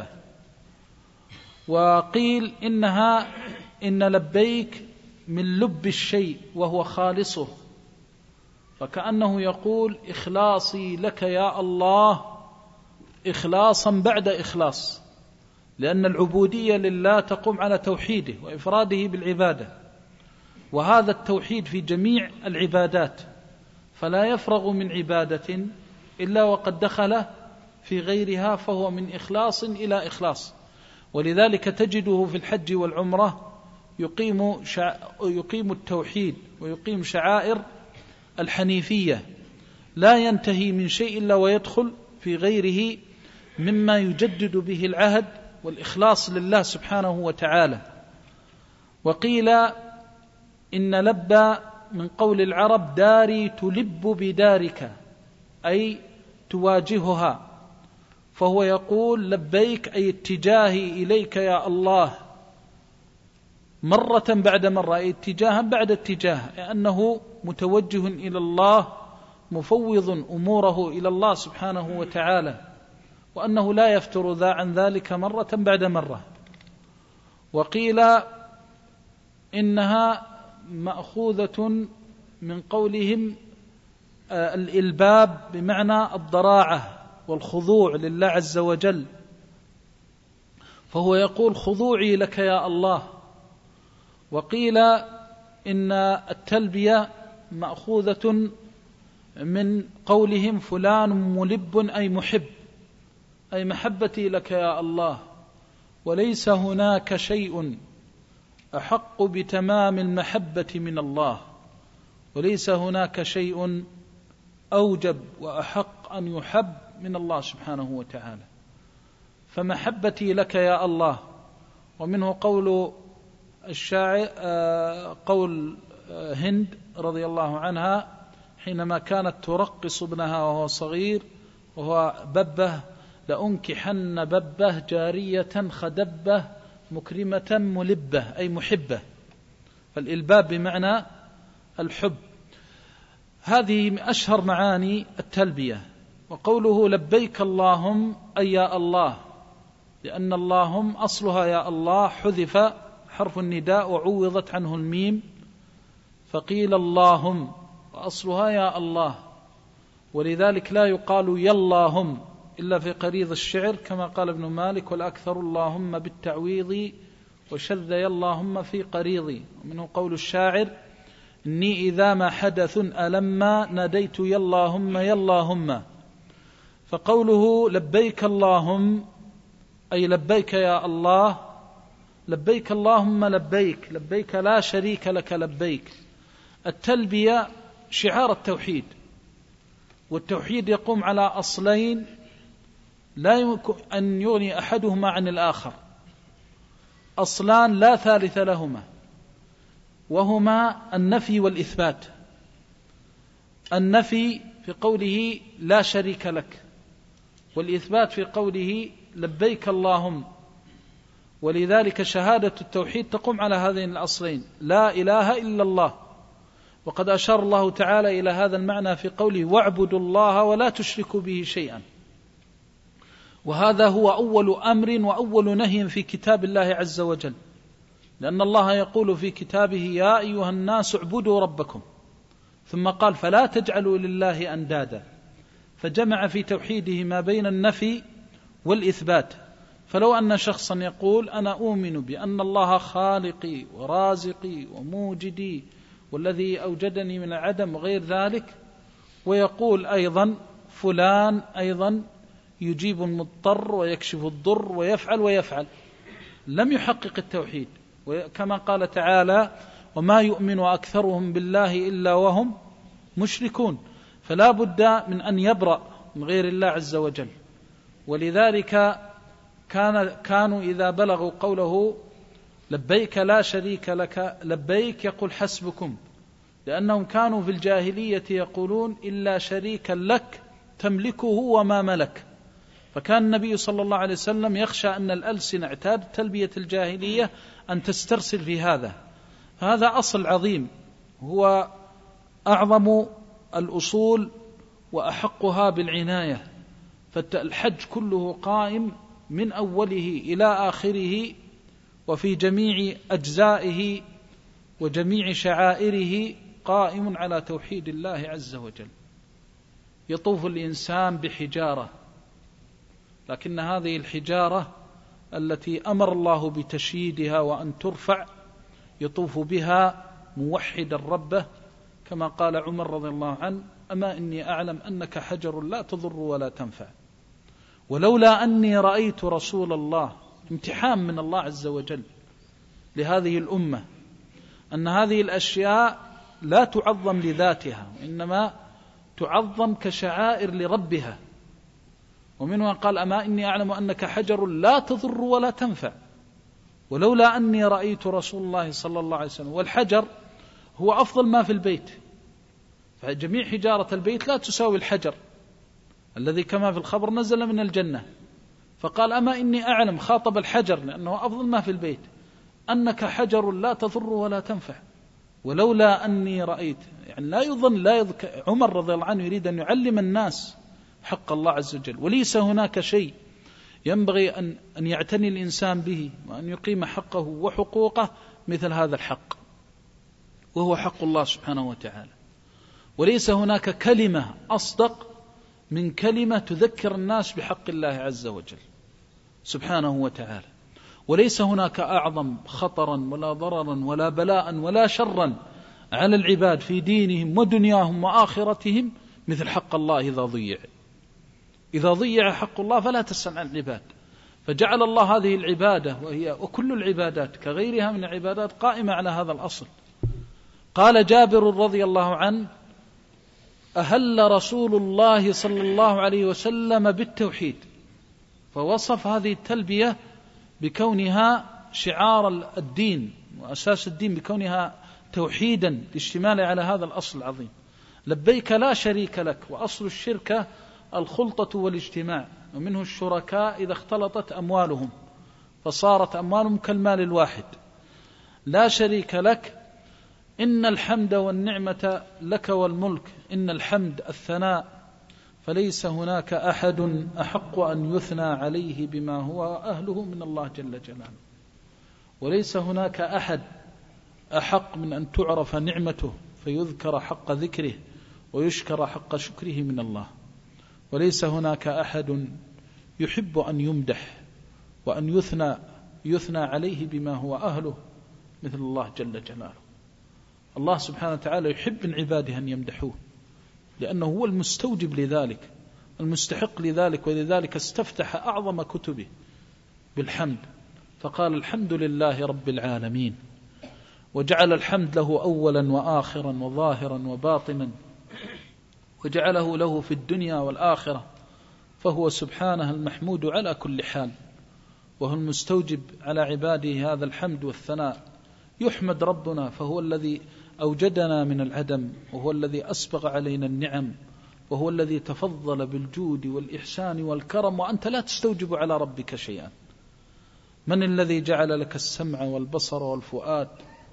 وقيل إنها إن لبيك من لب الشيء وهو خالصه، فكأنه يقول إخلاصي لك يا الله إخلاصا بعد إخلاص، لأن العبودية لله تقوم على توحيده وإفراده بالعبادة، وهذا التوحيد في جميع العبادات، فلا يفرغ من عبادة إلا وقد دخل في غيرها، فهو من إخلاص إلى إخلاص. ولذلك تجده في الحج والعمرة يقيم, شع... يقيم التوحيد ويقيم شعائر الحنيفية، لا ينتهي من شيء إلا ويدخل في غيره مما يجدد به العهد والإخلاص لله سبحانه وتعالى. وقيل إن لبى من قول العرب داري تلب بدارك، أي تواجهها، فهو يقول لبيك أي اتجاهي إليك يا الله مرة بعد مرة، أي اتجاها بعد اتجاه، لأنه متوجه إلى الله مفوض أموره إلى الله سبحانه وتعالى، وأنه لا يفتر ذا عن ذلك مرة بعد مرة. وقيل إنها مأخوذة من قولهم الإلباب بمعنى الضراعة والخضوع لله عز وجل، فهو يقول خضوعي لك يا الله. وقيل إن التلبية مأخوذة من قولهم فلان ملب أي محب، أي محبتي لك يا الله، وليس هناك شيء أحق بتمام المحبة من الله، وليس هناك شيء أوجب وأحق أن يحب من الله سبحانه وتعالى، فمحبتي لك يا الله. ومنه قول الشاعر قول هند رضي الله عنها حينما كانت ترقص ابنها وهو صغير وهو ببه لأنكحن ببه جارية خدبه مكرمة ملبة أي محبة، فالإلباب بمعنى الحب. هذه أشهر معاني التلبية. وقوله لبيك اللهم أي يا الله، لأن اللهم أصلها يا الله، حذف حرف النداء وعوضت عنه الميم فقيل اللهم، وأصلها يا الله، ولذلك لا يقال ياللهم إلا في قريض الشعر كما قال ابن مالك والأكثر اللهم بالتعويض وشذ ياللهم في قريضي. ومنه قول الشاعر إني إذا ما حدث ألما ناديت ياللهم ياللهم. فقوله لبيك اللهم أي لبيك يا الله، لبيك اللهم لبيك، لبيك لا شريك لك لبيك. التلبية شعار التوحيد، والتوحيد يقوم على أصلين لا يمكن أن يغني أحدهما عن الآخر، أصلان لا ثالث لهما، وهما النفي والإثبات. النفي في قوله لا شريك لك، والإثبات في قوله لبيك اللهم. ولذلك شهادة التوحيد تقوم على هذين الأصلين، لا إله إلا الله. وقد أشار الله تعالى إلى هذا المعنى في قوله واعبدوا الله ولا تشركوا به شيئا، وهذا هو أول أمر وأول نهي في كتاب الله عز وجل، لأن الله يقول في كتابه يا أيها الناس اعبدوا ربكم، ثم قال فلا تجعلوا لله أندادا، فجمع في توحيده ما بين النفي والإثبات. فلو أن شخصا يقول أنا أؤمن بأن الله خالقي ورازقي وموجدي والذي أوجدني من العدم وغير ذلك، ويقول أيضا فلان أيضا يجيب المضطر ويكشف الضر ويفعل ويفعل، لم يحقق التوحيد. كما قال تعالى وما يؤمن أكثرهم بالله إلا وهم مشركون، فلا بد من أن يبرأ من غير الله عز وجل. ولذلك كان كانوا إذا بلغوا قوله لبيك لا شريك لك لبيك يقول حسبكم، لأنهم كانوا في الجاهلية يقولون إلا شريكا لك تملكه وما ملك. فكان النبي صلى الله عليه وسلم يخشى أن الألسنة اعتاد تلبية الجاهلية أن تسترسل في هذا. هذا أصل عظيم هو أعظم الأصول وأحقها بالعناية. فالحج كله قائم من أوله إلى آخره وفي جميع أجزائه وجميع شعائره قائم على توحيد الله عز وجل. يطوف الإنسان بحجارة، لكن هذه الحجارة التي أمر الله بتشييدها وأن ترفع يطوف بها موحدا ربه، كما قال عمر رضي الله عنه أما إني أعلم أنك حجر لا تضر ولا تنفع، ولولا أني رأيت رسول الله. امتحان من الله عز وجل لهذه الأمة أن هذه الأشياء لا تعظم لذاتها، إنما تعظم كشعائر لربها. ومنها قال أما إني أعلم أنك حجر لا تضر ولا تنفع، ولولا أني رأيت رسول الله صلى الله عليه وسلم. والحجر هو أفضل ما في البيت، فجميع حجارة البيت لا تساوي الحجر الذي كما في الخبر نزل من الجنة. فقال أما إني أعلم، خاطب الحجر لأنه أفضل ما في البيت، أنك حجر لا تضر ولا تنفع ولولا أني رأيت. يعني لا يظن لا يذكر. عمر رضي الله عنه يريد أن يعلم الناس حق الله عز وجل، وليس هناك شيء ينبغي أن أن يعتني الإنسان به وأن يقيم حقه وحقوقه مثل هذا الحق، وهو حق الله سبحانه وتعالى. وليس هناك كلمة أصدق من كلمة تذكر الناس بحق الله عز وجل سبحانه وتعالى. وليس هناك أعظم خطرا ولا ضررا ولا بلاء ولا شرا على العباد في دينهم ودنياهم وآخرتهم مثل حق الله إذا ضيع. إذا ضيع حق الله فلا تسأل عن العباد. فجعل الله هذه العبادة وهي وكل العبادات كغيرها من العبادات قائمة على هذا الأصل. قال جابر رضي الله عنه أهل رسول الله صلى الله عليه وسلم بالتوحيد، فوصف هذه التلبية بكونها شعار الدين وأساس الدين، بكونها توحيدا لاشتمال على هذا الأصل العظيم. لبيك لا شريك لك، وأصل الشركة الخلطة والاجتماع، ومنه الشركاء إذا اختلطت أموالهم فصارت أموالهم كالمال الواحد. لا شريك لك، إن الحمد والنعمة لك والملك، إن الحمد الثناء، فليس هناك أحد أحق أن يثنى عليه بما هو أهله من الله جل جلاله. وليس هناك أحد أحق من أن تعرف نعمته فيذكر حق ذكره ويشكر حق شكره من الله. وليس هناك أحد يحب أن يمدح وأن يثنى يثنى عليه بما هو أهله مثل الله جل جلاله. الله سبحانه وتعالى يحب من عباده أن يمدحوه، لأنه هو المستوجب لذلك المستحق لذلك، ولذلك استفتح أعظم كتبه بالحمد، فقال الحمد لله رب العالمين، وجعل الحمد له أولا وآخرا وظاهرا وباطنا، وجعله له في الدنيا والآخرة، فهو سبحانه المحمود على كل حال، وهو المستوجب على عباده هذا الحمد والثناء. يحمد ربنا فهو الذي أوجدنا من العدم، وهو الذي أسبغ علينا النعم، وهو الذي تفضل بالجود والإحسان والكرم، وأنت لا تستوجب على ربك شيئا. من الذي جعل لك السمع والبصر والفؤاد؟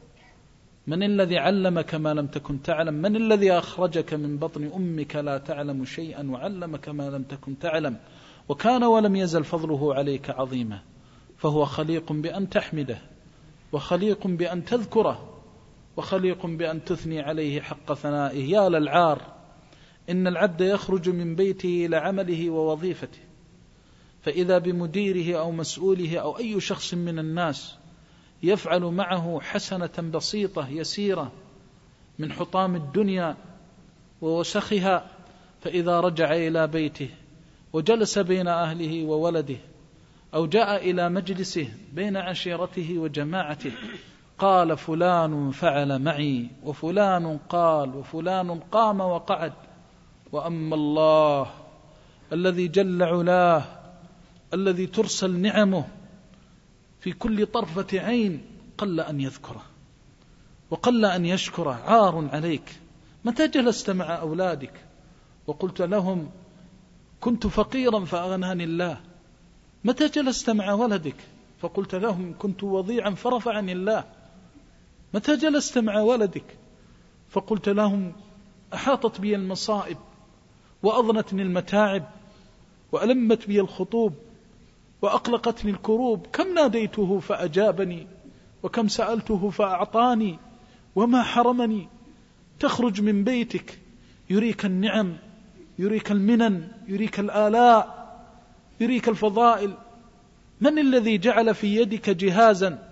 من الذي علمك ما لم تكن تعلم؟ من الذي أخرجك من بطن أمك لا تعلم شيئا وعلمك ما لم تكن تعلم؟ وكان ولم يزل فضله عليك عظيما. فهو خليق بأن تحمده، وخليق بأن تذكره، وخليق بأن تثني عليه حق ثنائه. يا للعار إن العبد يخرج من بيته إلى عمله ووظيفته، فإذا بمديره أو مسؤوله أو أي شخص من الناس يفعل معه حسنة بسيطة يسيرة من حطام الدنيا ووسخها، فإذا رجع إلى بيته وجلس بين أهله وولده أو جاء إلى مجلسه بين عشيرته وجماعته قال فلان فعل معي وفلان قال وفلان قام وقعد. وأما الله الذي جل علاه الذي ترسل نعمه في كل طرفة عين قل أن يذكره وقل أن يشكره. عار عليك. متى جلست مع أولادك وقلت لهم كنت فقيرا فأغناني الله؟ متى جلست مع ولدك فقلت لهم كنت وضيعا فرفعني الله؟ متى جلست مع ولدك فقلت لهم أحاطت بي المصائب وأضنتني المتاعب وألمت بي الخطوب وأقلقتني الكروب؟ كم ناديته فأجابني وكم سألته فأعطاني وما حرمني. تخرج من بيتك يريك النعم، يريك المنن، يريك الآلاء، يريك الفضائل. من الذي جعل في يدك جهازا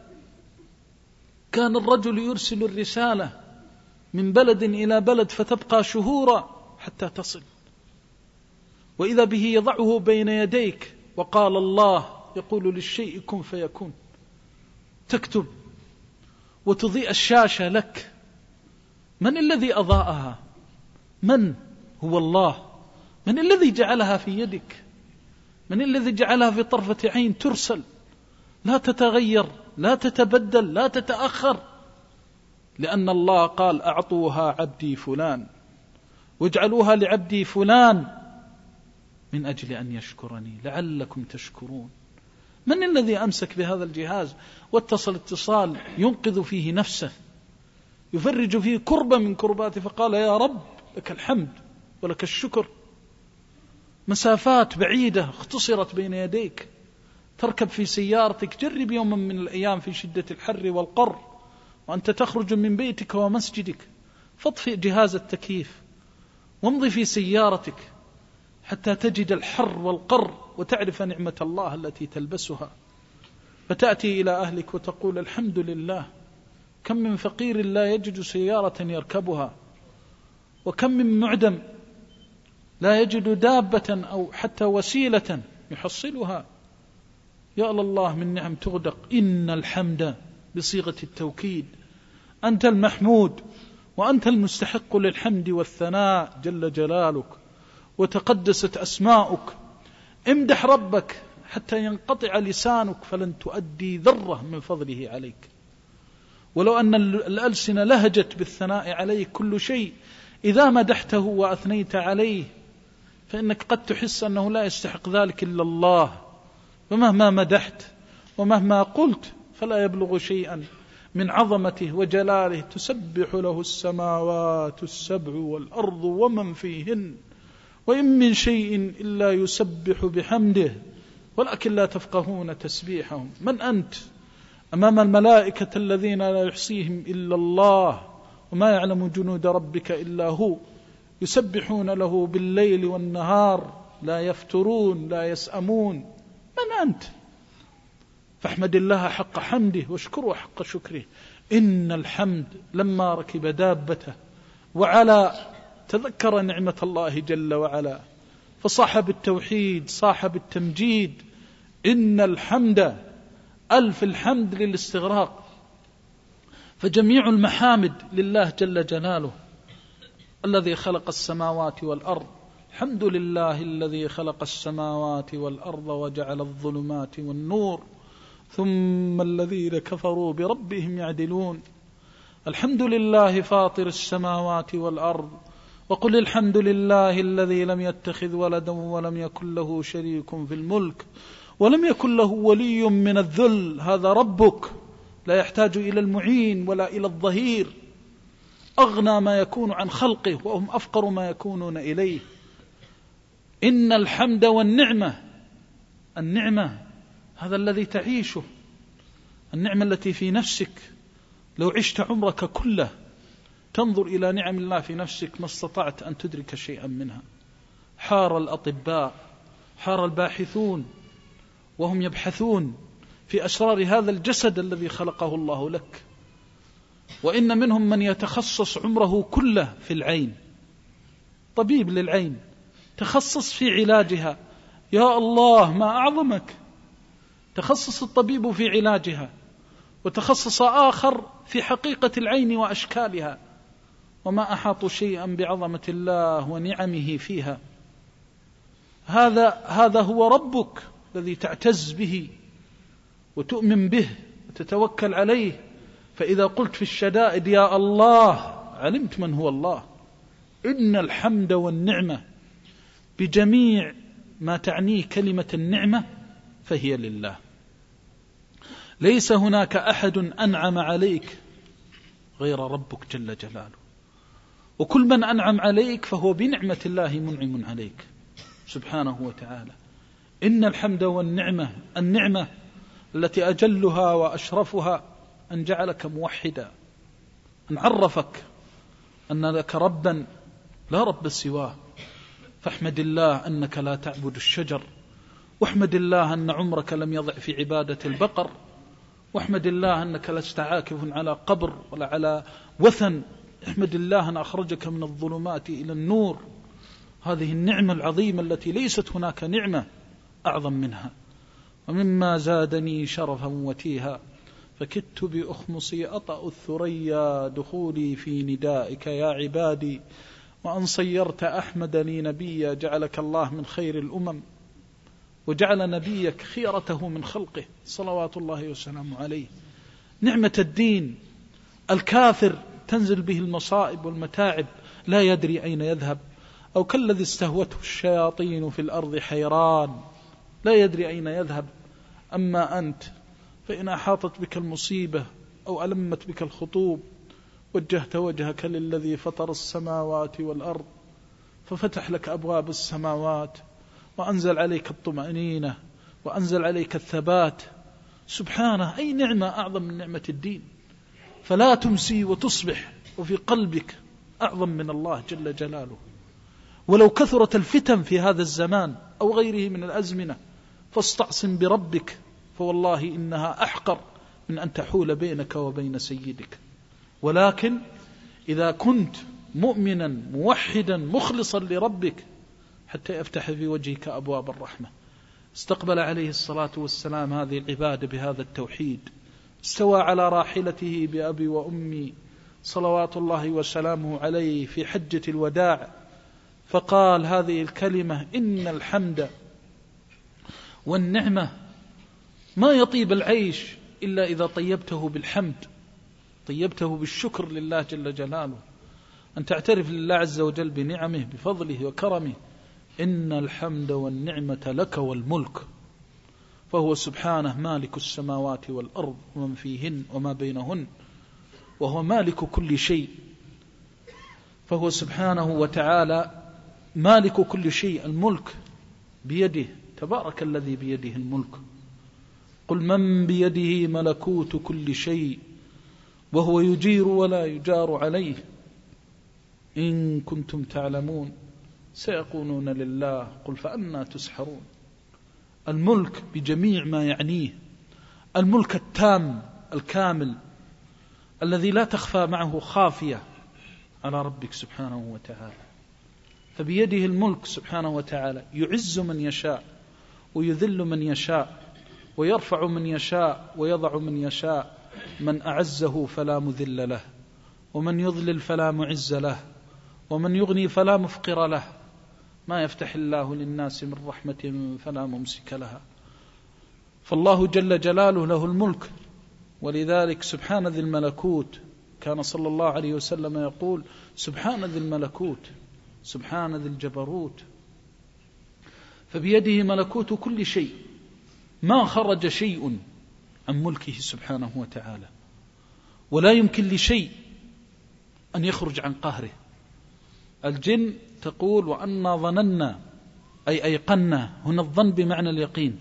كان الرجل يرسل الرسالة من بلد إلى بلد فتبقى شهورا حتى تصل، وإذا به يضعه بين يديك وقال الله يقول للشيء كن فيكون. تكتب وتضيء الشاشة لك. من الذي أضاءها؟ من هو الله. من الذي جعلها في يدك؟ من الذي جعلها في طرفة عين ترسل لا تتغير لا تتبدل لا تتأخر؟ لأن الله قال أعطوها عبدي فلان واجعلوها لعبدي فلان من أجل أن يشكرني لعلكم تشكرون. من الذي أمسك بهذا الجهاز واتصل اتصال ينقذ فيه نفسه يفرج فيه كربة من كرباته فقال يا رب لك الحمد ولك الشكر؟ مسافات بعيدة اختصرت بين يديك. تركب في سيارتك. جرب يوما من الأيام في شدة الحر والقر وأنت تخرج من بيتك ومسجدك فاطفئ جهاز التكييف وامضي في سيارتك حتى تجد الحر والقر وتعرف نعمة الله التي تلبسها، فتأتي إلى أهلك وتقول الحمد لله. كم من فقير لا يجد سيارة يركبها، وكم من معدم لا يجد دابة أو حتى وسيلة يحصلها. يا الله من نعم تغدق. إن الحمد بصيغة التوكيد. أنت المحمود وأنت المستحق للحمد والثناء جل جلالك وتقدست أسماؤك. امدح ربك حتى ينقطع لسانك فلن تؤدي ذرة من فضله عليك. ولو أن الألسنة لهجت بالثناء عليه كل شيء إذا مدحته وأثنيت عليه فإنك قد تحس أنه لا يستحق ذلك إلا الله، ومهما مدحت ومهما قلت فلا يبلغ شيئا من عظمته وجلاله. تسبح له السماوات السبع والأرض ومن فيهن وإن من شيء إلا يسبح بحمده ولكن لا تفقهون تسبيحهم. من أنت أمام الملائكة الذين لا يحصيهم إلا الله وما يعلم جنود ربك إلا هو، يسبحون له بالليل والنهار لا يفترون لا يسأمون. من أنت؟ فاحمد الله حق حمده واشكره حق شكره. إن الحمد لما ركب دابته وعلى تذكر نعمة الله جل وعلا فصاحب التوحيد صاحب التمجيد. إن الحمد ألف الحمد للاستغراق، فجميع المحامد لله جل جلاله الذي خلق السماوات والأرض. الحمد لله الذي خلق السماوات والأرض وجعل الظلمات والنور ثم الذين كفروا بربهم يعدلون. الحمد لله فاطر السماوات والأرض وقل الحمد لله الذي لم يتخذ ولدا ولم يكن له شريك في الملك ولم يكن له ولي من الذل. هذا ربك لا يحتاج إلى المعين ولا إلى الظهير. أغنى ما يكون عن خلقه وهم أفقر ما يكونون إليه. إن الحمد والنعمة، النعمة هذا الذي تعيشه، النعمة التي في نفسك لو عشت عمرك كله تنظر إلى نعم الله في نفسك ما استطعت أن تدرك شيئا منها. حار الأطباء حار الباحثون وهم يبحثون في أسرار هذا الجسد الذي خلقه الله لك. وإن منهم من يتخصص عمره كله في العين، طبيب للعين تخصص في علاجها. يا الله ما أعظمك، تخصص الطبيب في علاجها، وتخصص آخر في حقيقة العين وأشكالها، وما أحاطوا شيئا بعظمة الله ونعمه فيها. هذا هذا هو ربك الذي تعتز به وتؤمن به وتتوكل عليه. فإذا قلت في الشدائد يا الله علمت من هو الله. إن الحمد والنعمة بجميع ما تعنيه كلمة النعمة فهي لله. ليس هناك أحد أنعم عليك غير ربك جل جلاله، وكل من أنعم عليك فهو بنعمة الله منعم عليك سبحانه وتعالى. إن الحمد والنعمة، النعمة التي أجلها وأشرفها أن جعلك موحدا، أن عرفك أن لك ربا لا رب سواه، فاحمد الله أنك لا تعبد الشجر، واحمد الله أن عمرك لم يضع في عبادة البقر، واحمد الله أنك لست عاكف على قبر ولا على وثن، احمد الله أن أخرجك من الظلمات إلى النور. هذه النعمة العظيمة التي ليست هناك نعمة أعظم منها. ومما زادني شرفا وتيها فكدت بأخمصي أطأ الثريا دخولي في ندائك يا عبادي، وأن صيرت أحمد لي نبيا جعلك الله من خير الأمم، وجعل نبيك خيرته من خلقه صلوات الله وسلامه عليه. نعمة الدين، الكافر تنزل به المصائب والمتاعب لا يدري أين يذهب، أو كالذي استهوته الشياطين في الأرض حيران لا يدري أين يذهب. أما أنت فإن أحاطت بك المصيبة أو ألمت بك الخطوب وجهت وجهك للذي فطر السماوات والأرض ففتح لك أبواب السماوات وأنزل عليك الطمأنينة وأنزل عليك الثبات. سبحانه، أي نعمة أعظم من نعمة الدين؟ فلا تمسي وتصبح وفي قلبك أعظم من الله جل جلاله. ولو كثرت الفتن في هذا الزمان أو غيره من الأزمنة فاستعصم بربك، فوالله إنها أحقر من أن تحول بينك وبين سيدك. ولكن إذا كنت مؤمنا موحدا مخلصا لربك حتى يفتح في وجهك أبواب الرحمة. استقبل عليه الصلاة والسلام هذه العبادة بهذا التوحيد، استوى على راحلته بأبي وأمي صلوات الله وسلامه عليه في حجة الوداع، فقال هذه الكلمة: إن الحمد والنعمة ما يطيب العيش إلا إذا طيبته بالحمد، طيبته بالشكر لله جل جلاله، أن تعترف لله عز وجل بنعمه بفضله وكرمه. إن الحمد والنعمة لك والملك، فهو سبحانه مالك السماوات والأرض ومن فيهن وما بينهن، وهو مالك كل شيء، فهو سبحانه وتعالى مالك كل شيء. الملك بيده، تبارك الذي بيده الملك. قل من بيده ملكوت كل شيء وهو يجير ولا يجار عليه إن كنتم تعلمون سيقولون لله قل فأنا تسحرون. الملك بجميع ما يعنيه، الملك التام الكامل الذي لا تخفى معه خافية على ربك سبحانه وتعالى. فبيده الملك سبحانه وتعالى، يعز من يشاء ويذل من يشاء ويرفع من يشاء ويضع من يشاء. من أعزه فلا مذل له، ومن يضلل فلا معز له، ومن يغني فلا مفقر له. ما يفتح الله للناس من رحمة فلا ممسك لها. فالله جل جلاله له الملك، ولذلك سبحان ذي الملكوت. كان صلى الله عليه وسلم يقول: سبحان ذي الملكوت، سبحان ذي الجبروت. فبيده ملكوت كل شيء، ما خرج شيء عن ملكه سبحانه وتعالى، ولا يمكن لشيء أن يخرج عن قهره. الجن تقول: وأنا ظننا، أي أيقنا، هنا الظن بمعنى اليقين،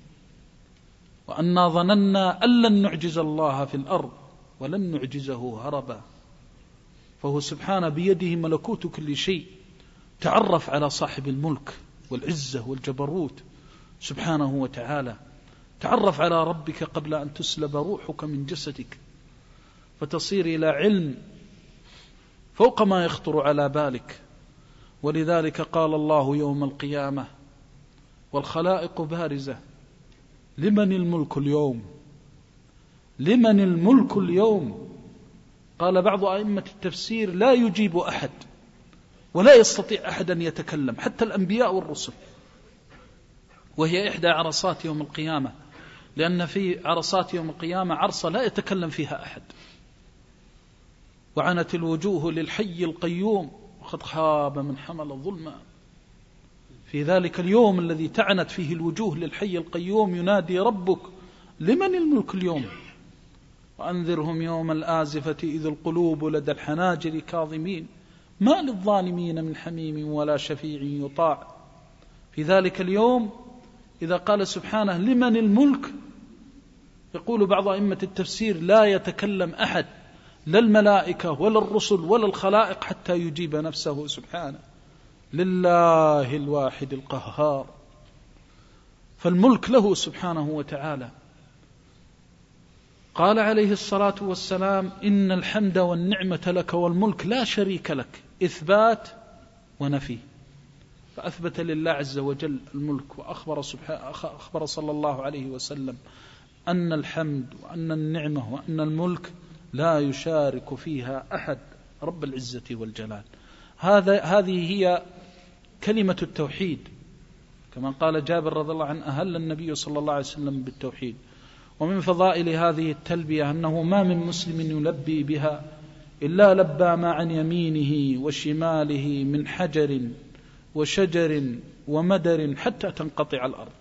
وأنا ظننا أن لن نعجز الله في الأرض ولن نعجزه هربا. فهو سبحانه بيده ملكوت كل شيء. تعرف على صاحب الملك والعزة والجبروت سبحانه وتعالى. تعرف على ربك قبل أن تسلب روحك من جسدك، فتصير إلى علم فوق ما يخطر على بالك. ولذلك قال الله يوم القيامة والخلائق بارزة: لمن الملك اليوم؟ لمن الملك اليوم؟ قال بعض أئمة التفسير: لا يجيب أحد ولا يستطيع أحد أن يتكلم، حتى الأنبياء والرسل. وهي إحدى عرصات يوم القيامة، لأن في عرصات يوم القيامة عرصة لا يتكلم فيها أحد. وعنت الوجوه للحي القيوم وقد خاب من حمل الظلم. في ذلك اليوم الذي تعنت فيه الوجوه للحي القيوم ينادي ربك: لمن الملك اليوم؟ وأنذرهم يوم الآزفة إذ القلوب لدى الحناجر كاظمين ما للظالمين من حميم ولا شفيع يطاع. في ذلك اليوم إذا قال سبحانه لمن الملك، يقول بعض أئمة التفسير: لا يتكلم أحد، لا الملائكة ولا الرسل ولا الخلائق، حتى يجيب نفسه سبحانه: لله الواحد القهار. فالملك له سبحانه وتعالى. قال عليه الصلاة والسلام: إن الحمد والنعمة لك والملك لا شريك لك، إثبات ونفي. فأثبت لله عز وجل الملك، وأخبر أخبر صلى الله عليه وسلم أن الحمد وأن النعمة وأن الملك لا يشارك فيها أحد رب العزة والجلال. هذا هذه هي كلمة التوحيد، كما قال جابر رضي الله عنه: أهل النبي صلى الله عليه وسلم بالتوحيد. ومن فضائل هذه التلبية أنه ما من مسلم يلبي بها إلا لبى ما عن يمينه وشماله من حجر وشجر ومدر حتى تنقطع الأرض.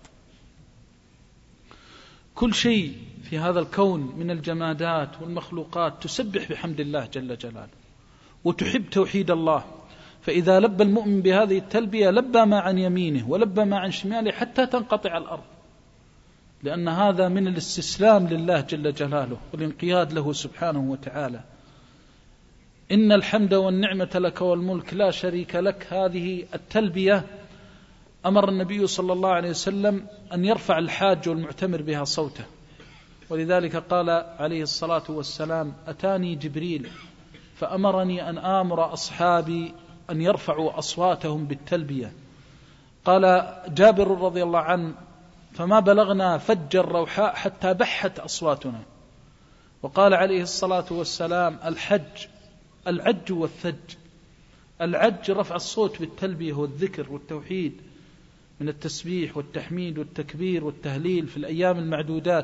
كل شيء في هذا الكون من الجمادات والمخلوقات تسبح بحمد الله جل جلاله وتحب توحيد الله. فإذا لبى المؤمن بهذه التلبية لبى ما عن يمينه ولبى ما عن شماله حتى تنقطع الأرض، لأن هذا من الاستسلام لله جل جلاله والانقياد له سبحانه وتعالى. إن الحمد والنعمة لك والملك لا شريك لك، هذه التلبية أمر النبي صلى الله عليه وسلم أن يرفع الحاج والمعتمر بها صوته. ولذلك قال عليه الصلاة والسلام: أتاني جبريل فأمرني أن آمر أصحابي أن يرفعوا أصواتهم بالتلبية. قال جابر رضي الله عنه: فما بلغنا فج الروحاء حتى بحت أصواتنا. وقال عليه الصلاة والسلام: الحج العج والثج. العج رفع الصوت بالتلبية والذكر والتوحيد من التسبيح والتحميد والتكبير والتهليل في الأيام المعدودات،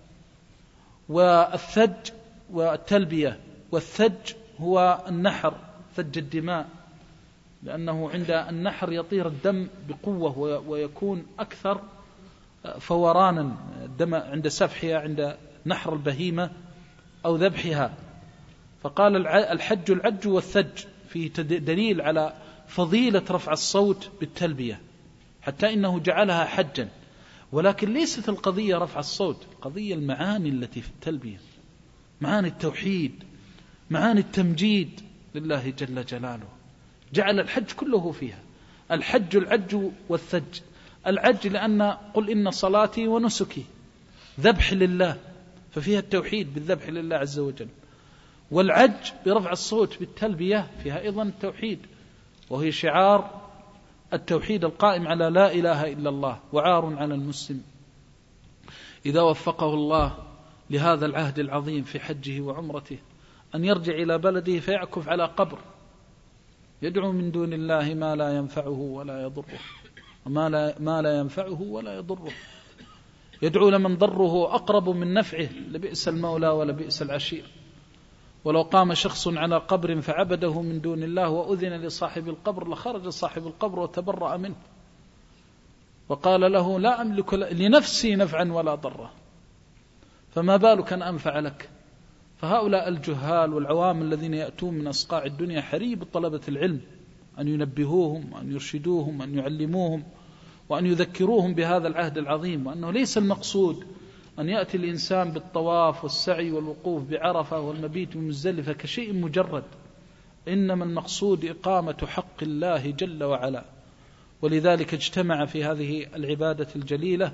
والثج والتلبية. والثج هو النحر، ثج الدماء، لأنه عند النحر يطير الدم بقوة ويكون أكثر فورانا الدم عند سفحها، عند نحر البهيمة أو ذبحها. فقال الحج العج والثج، فيه دليل على فضيلة رفع الصوت بالتلبية، حتى إنه جعلها حجا. ولكن ليست القضية رفع الصوت، القضية المعاني التي في التلبية، معاني التوحيد، معاني التمجيد لله جل جلاله. جعل الحج كله فيها. الحج العج والثج. العج لأن قل إن صلاتي ونسكي ذبح لله، ففيها التوحيد بالذبح لله عز وجل. والعج برفع الصوت بالتلبية فيها أيضا التوحيد، وهي شعار التوحيد القائم على لا إله إلا الله، وعار على المسلم إذا وفقه الله لهذا العهد العظيم في حجه وعمرته أن يرجع إلى بلده فيعكف على قبر يدعو من دون الله ما لا ينفعه ولا يضره، وما لا, ما لا ينفعه ولا يضره، يدعو لمن ضره أقرب من نفعه، لبئس المولى ولبئس العشير. ولو قام شخص على قبر فعبده من دون الله وأذن لصاحب القبر لخرج صاحب القبر وتبرأ منه وقال له: لا أملك لنفسي نفعا ولا ضرا، فما بالك أن أنفع لك. فهؤلاء الجهال والعوام الذين يأتون من أصقاع الدنيا حري بطلبة العلم أن ينبهوهم وأن يرشدوهم وأن يعلموهم وأن يذكروهم بهذا العهد العظيم، وأنه ليس المقصود أن يأتي الإنسان بالطواف والسعي والوقوف بعرفة والمبيت بمزدلفة كشيء مجرد، إنما المقصود إقامة حق الله جل وعلا. ولذلك اجتمع في هذه العبادة الجليلة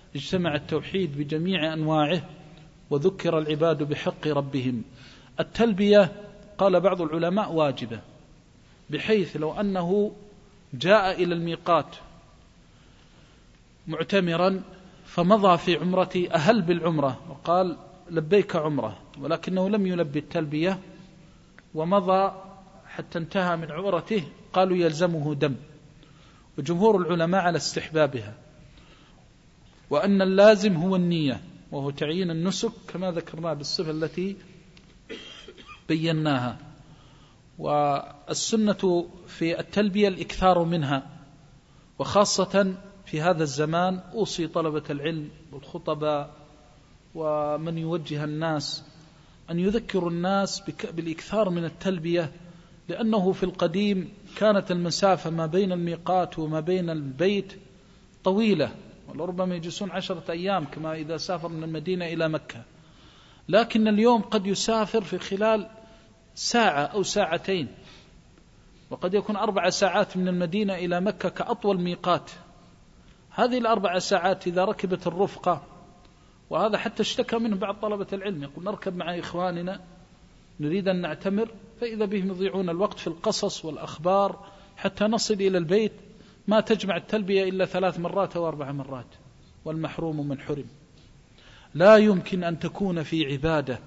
اجتمع التوحيد بجميع أنواعه وذكر العباد بحق ربهم. التلبية قال بعض العلماء واجبة، بحيث لو أنه جاء إلى الميقات معتمرا فمضى في عمرته أهل بالعمرة وقال لبيك عمرة، ولكنه لم يلبي التلبية ومضى حتى انتهى من عمرته، قالوا يلزمه دم. وجمهور العلماء على استحبابها، وأن اللازم هو النية وهو تعيين النسك كما ذكرنا بالصفة التي بيناها. والسنة في التلبية الإكثار منها، وخاصة في هذا الزمان أوصي طلبة العلم والخطباء ومن يوجه الناس أن يذكروا الناس بالإكثار من التلبية، لأنه في القديم كانت المسافة ما بين الميقات وما بين البيت طويلة، ولربما يجلسون عشرة أيام كما إذا سافر من المدينة إلى مكة، لكن اليوم قد يسافر في خلال ساعة أو ساعتين، وقد يكون أربع ساعات من المدينة إلى مكة كأطول ميقات. هذه الأربع ساعات إذا ركبت الرفقة، وهذا حتى اشتكى منه بعض طلبة العلم، يقول نركب مع إخواننا نريد أن نعتمر فإذا بهم يضيعون الوقت في القصص والأخبار حتى نصل إلى البيت، ما تجمع التلبية إلا ثلاث مرات أو أربع مرات، والمحروم من حرم. لا يمكن أن تكون في عبادة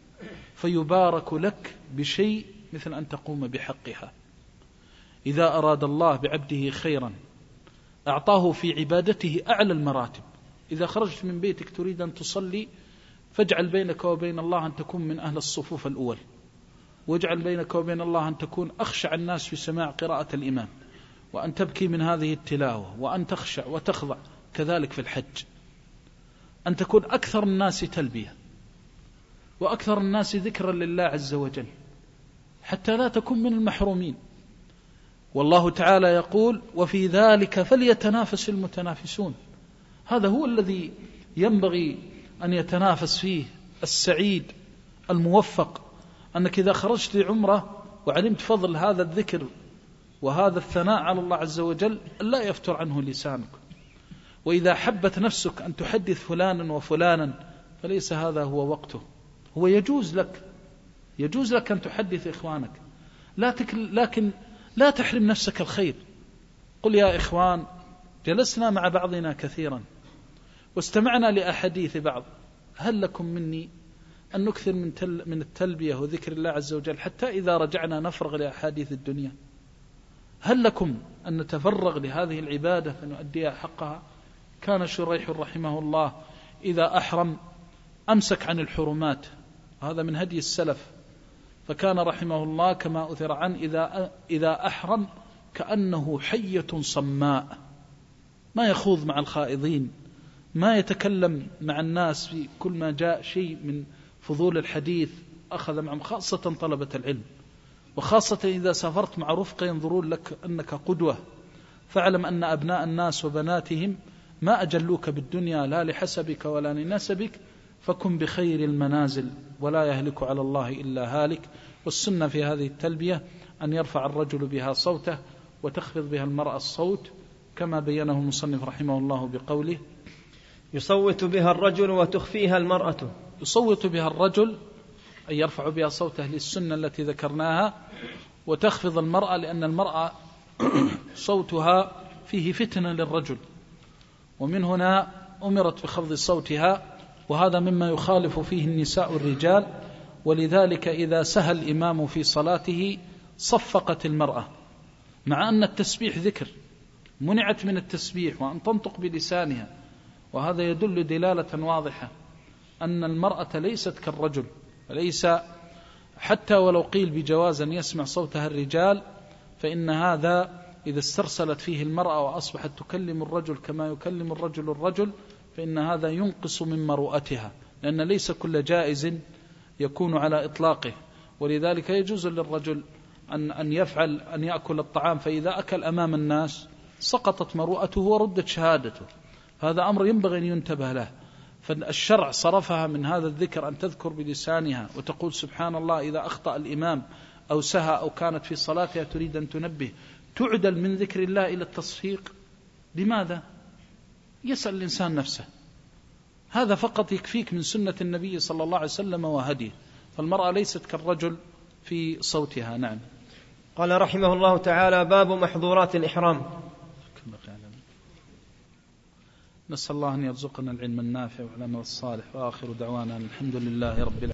فيبارك لك بشيء مثل أن تقوم بحقها. إذا أراد الله بعبده خيرا أعطاه في عبادته أعلى المراتب. إذا خرجت من بيتك تريد أن تصلي فاجعل بينك وبين الله أن تكون من أهل الصفوف الأول، واجعل بينك وبين الله أن تكون أخشع الناس في سماع قراءة الإمام، وأن تبكي من هذه التلاوة، وأن تخشع وتخضع. كذلك في الحج أن تكون أكثر الناس تلبية وأكثر الناس ذكرا لله عز وجل حتى لا تكون من المحرومين. والله تعالى يقول وفي ذلك فليتنافس المتنافسون. هذا هو الذي ينبغي أن يتنافس فيه السعيد الموفق، أنك إذا خرجت لعمرة وعلمت فضل هذا الذكر وهذا الثناء على الله عز وجل لا يفتر عنه لسانك. وإذا حبت نفسك أن تحدث فلانا وفلانا فليس هذا هو وقته. هو يجوز لك يجوز لك أن تحدث إخوانك، لكن لا تحرم نفسك الخير. قل يا إخوان جلسنا مع بعضنا كثيرا واستمعنا لأحاديث بعض، هل لكم مني أن نكثر من, تل من التلبية وذكر الله عز وجل حتى إذا رجعنا نفرغ لأحاديث الدنيا؟ هل لكم أن نتفرغ لهذه العبادة فنؤديها حقها؟ كان شريح رحمه الله إذا أحرم أمسك عن الحرمات، هذا من هدي السلف. فكان رحمه الله كما أثر عنه إذا, إذا أحرم كأنه حية صماء، ما يخوض مع الخائضين، ما يتكلم مع الناس في كل ما جاء شيء من فضول الحديث أخذ معهم، خاصة طلبة العلم، وخاصة إذا سافرت مع رفقة ينظرون لك أنك قدوة. فاعلم أن أبناء الناس وبناتهم ما أجلوك بالدنيا لا لحسبك ولا لنسبك، فكن بخير المنازل ولا يهلك على الله إلا هالك. والسنة في هذه التلبية أن يرفع الرجل بها صوته وتخفض بها المرأة الصوت، كما بينه المصنف رحمه الله بقوله يصوت بها الرجل وتخفيها المرأة. يصوت بها الرجل أي يرفع بها صوته للسنة التي ذكرناها، وتخفض المرأة لأن المرأة صوتها فيه فتنة للرجل، ومن هنا أمرت بخفض صوتها، وهذا مما يخالف فيه النساء الرجال. ولذلك إذا سهى الإمام في صلاته صفقت المرأة، مع أن التسبيح ذكر، منعت من التسبيح وأن تنطق بلسانها، وهذا يدل دلالة واضحة أن المرأة ليست كالرجل، وليس حتى ولو قيل بجواز أن يسمع صوتها الرجال، فإن هذا إذا استرسلت فيه المرأة وأصبحت تكلم الرجل كما يكلم الرجل الرجل فإن هذا ينقص من مروءتها، لأن ليس كل جائز يكون على إطلاقه. ولذلك يجوز للرجل أن أن يفعل أن يأكل الطعام، فإذا أكل أمام الناس سقطت مروءته وردت شهادته، هذا أمر ينبغي أن ينتبه له. فالشرع صرفها من هذا الذكر أن تذكر بلسانها وتقول سبحان الله إذا أخطأ الإمام أو سهى أو كانت في صلاتها تريد أن تنبه، تعدل من ذكر الله إلى التصفيق. لماذا؟ يسأل الإنسان نفسه، هذا فقط يكفيك من سنة النبي صلى الله عليه وسلم وهديه، فالمرأة ليست كالرجل في صوتها. نعم. قال رحمه الله تعالى: باب محظورات الإحرام. نسأل الله أن يرزقنا العلم النافع والعمل الصالح، وآخر دعوانا الحمد لله رب العالمين.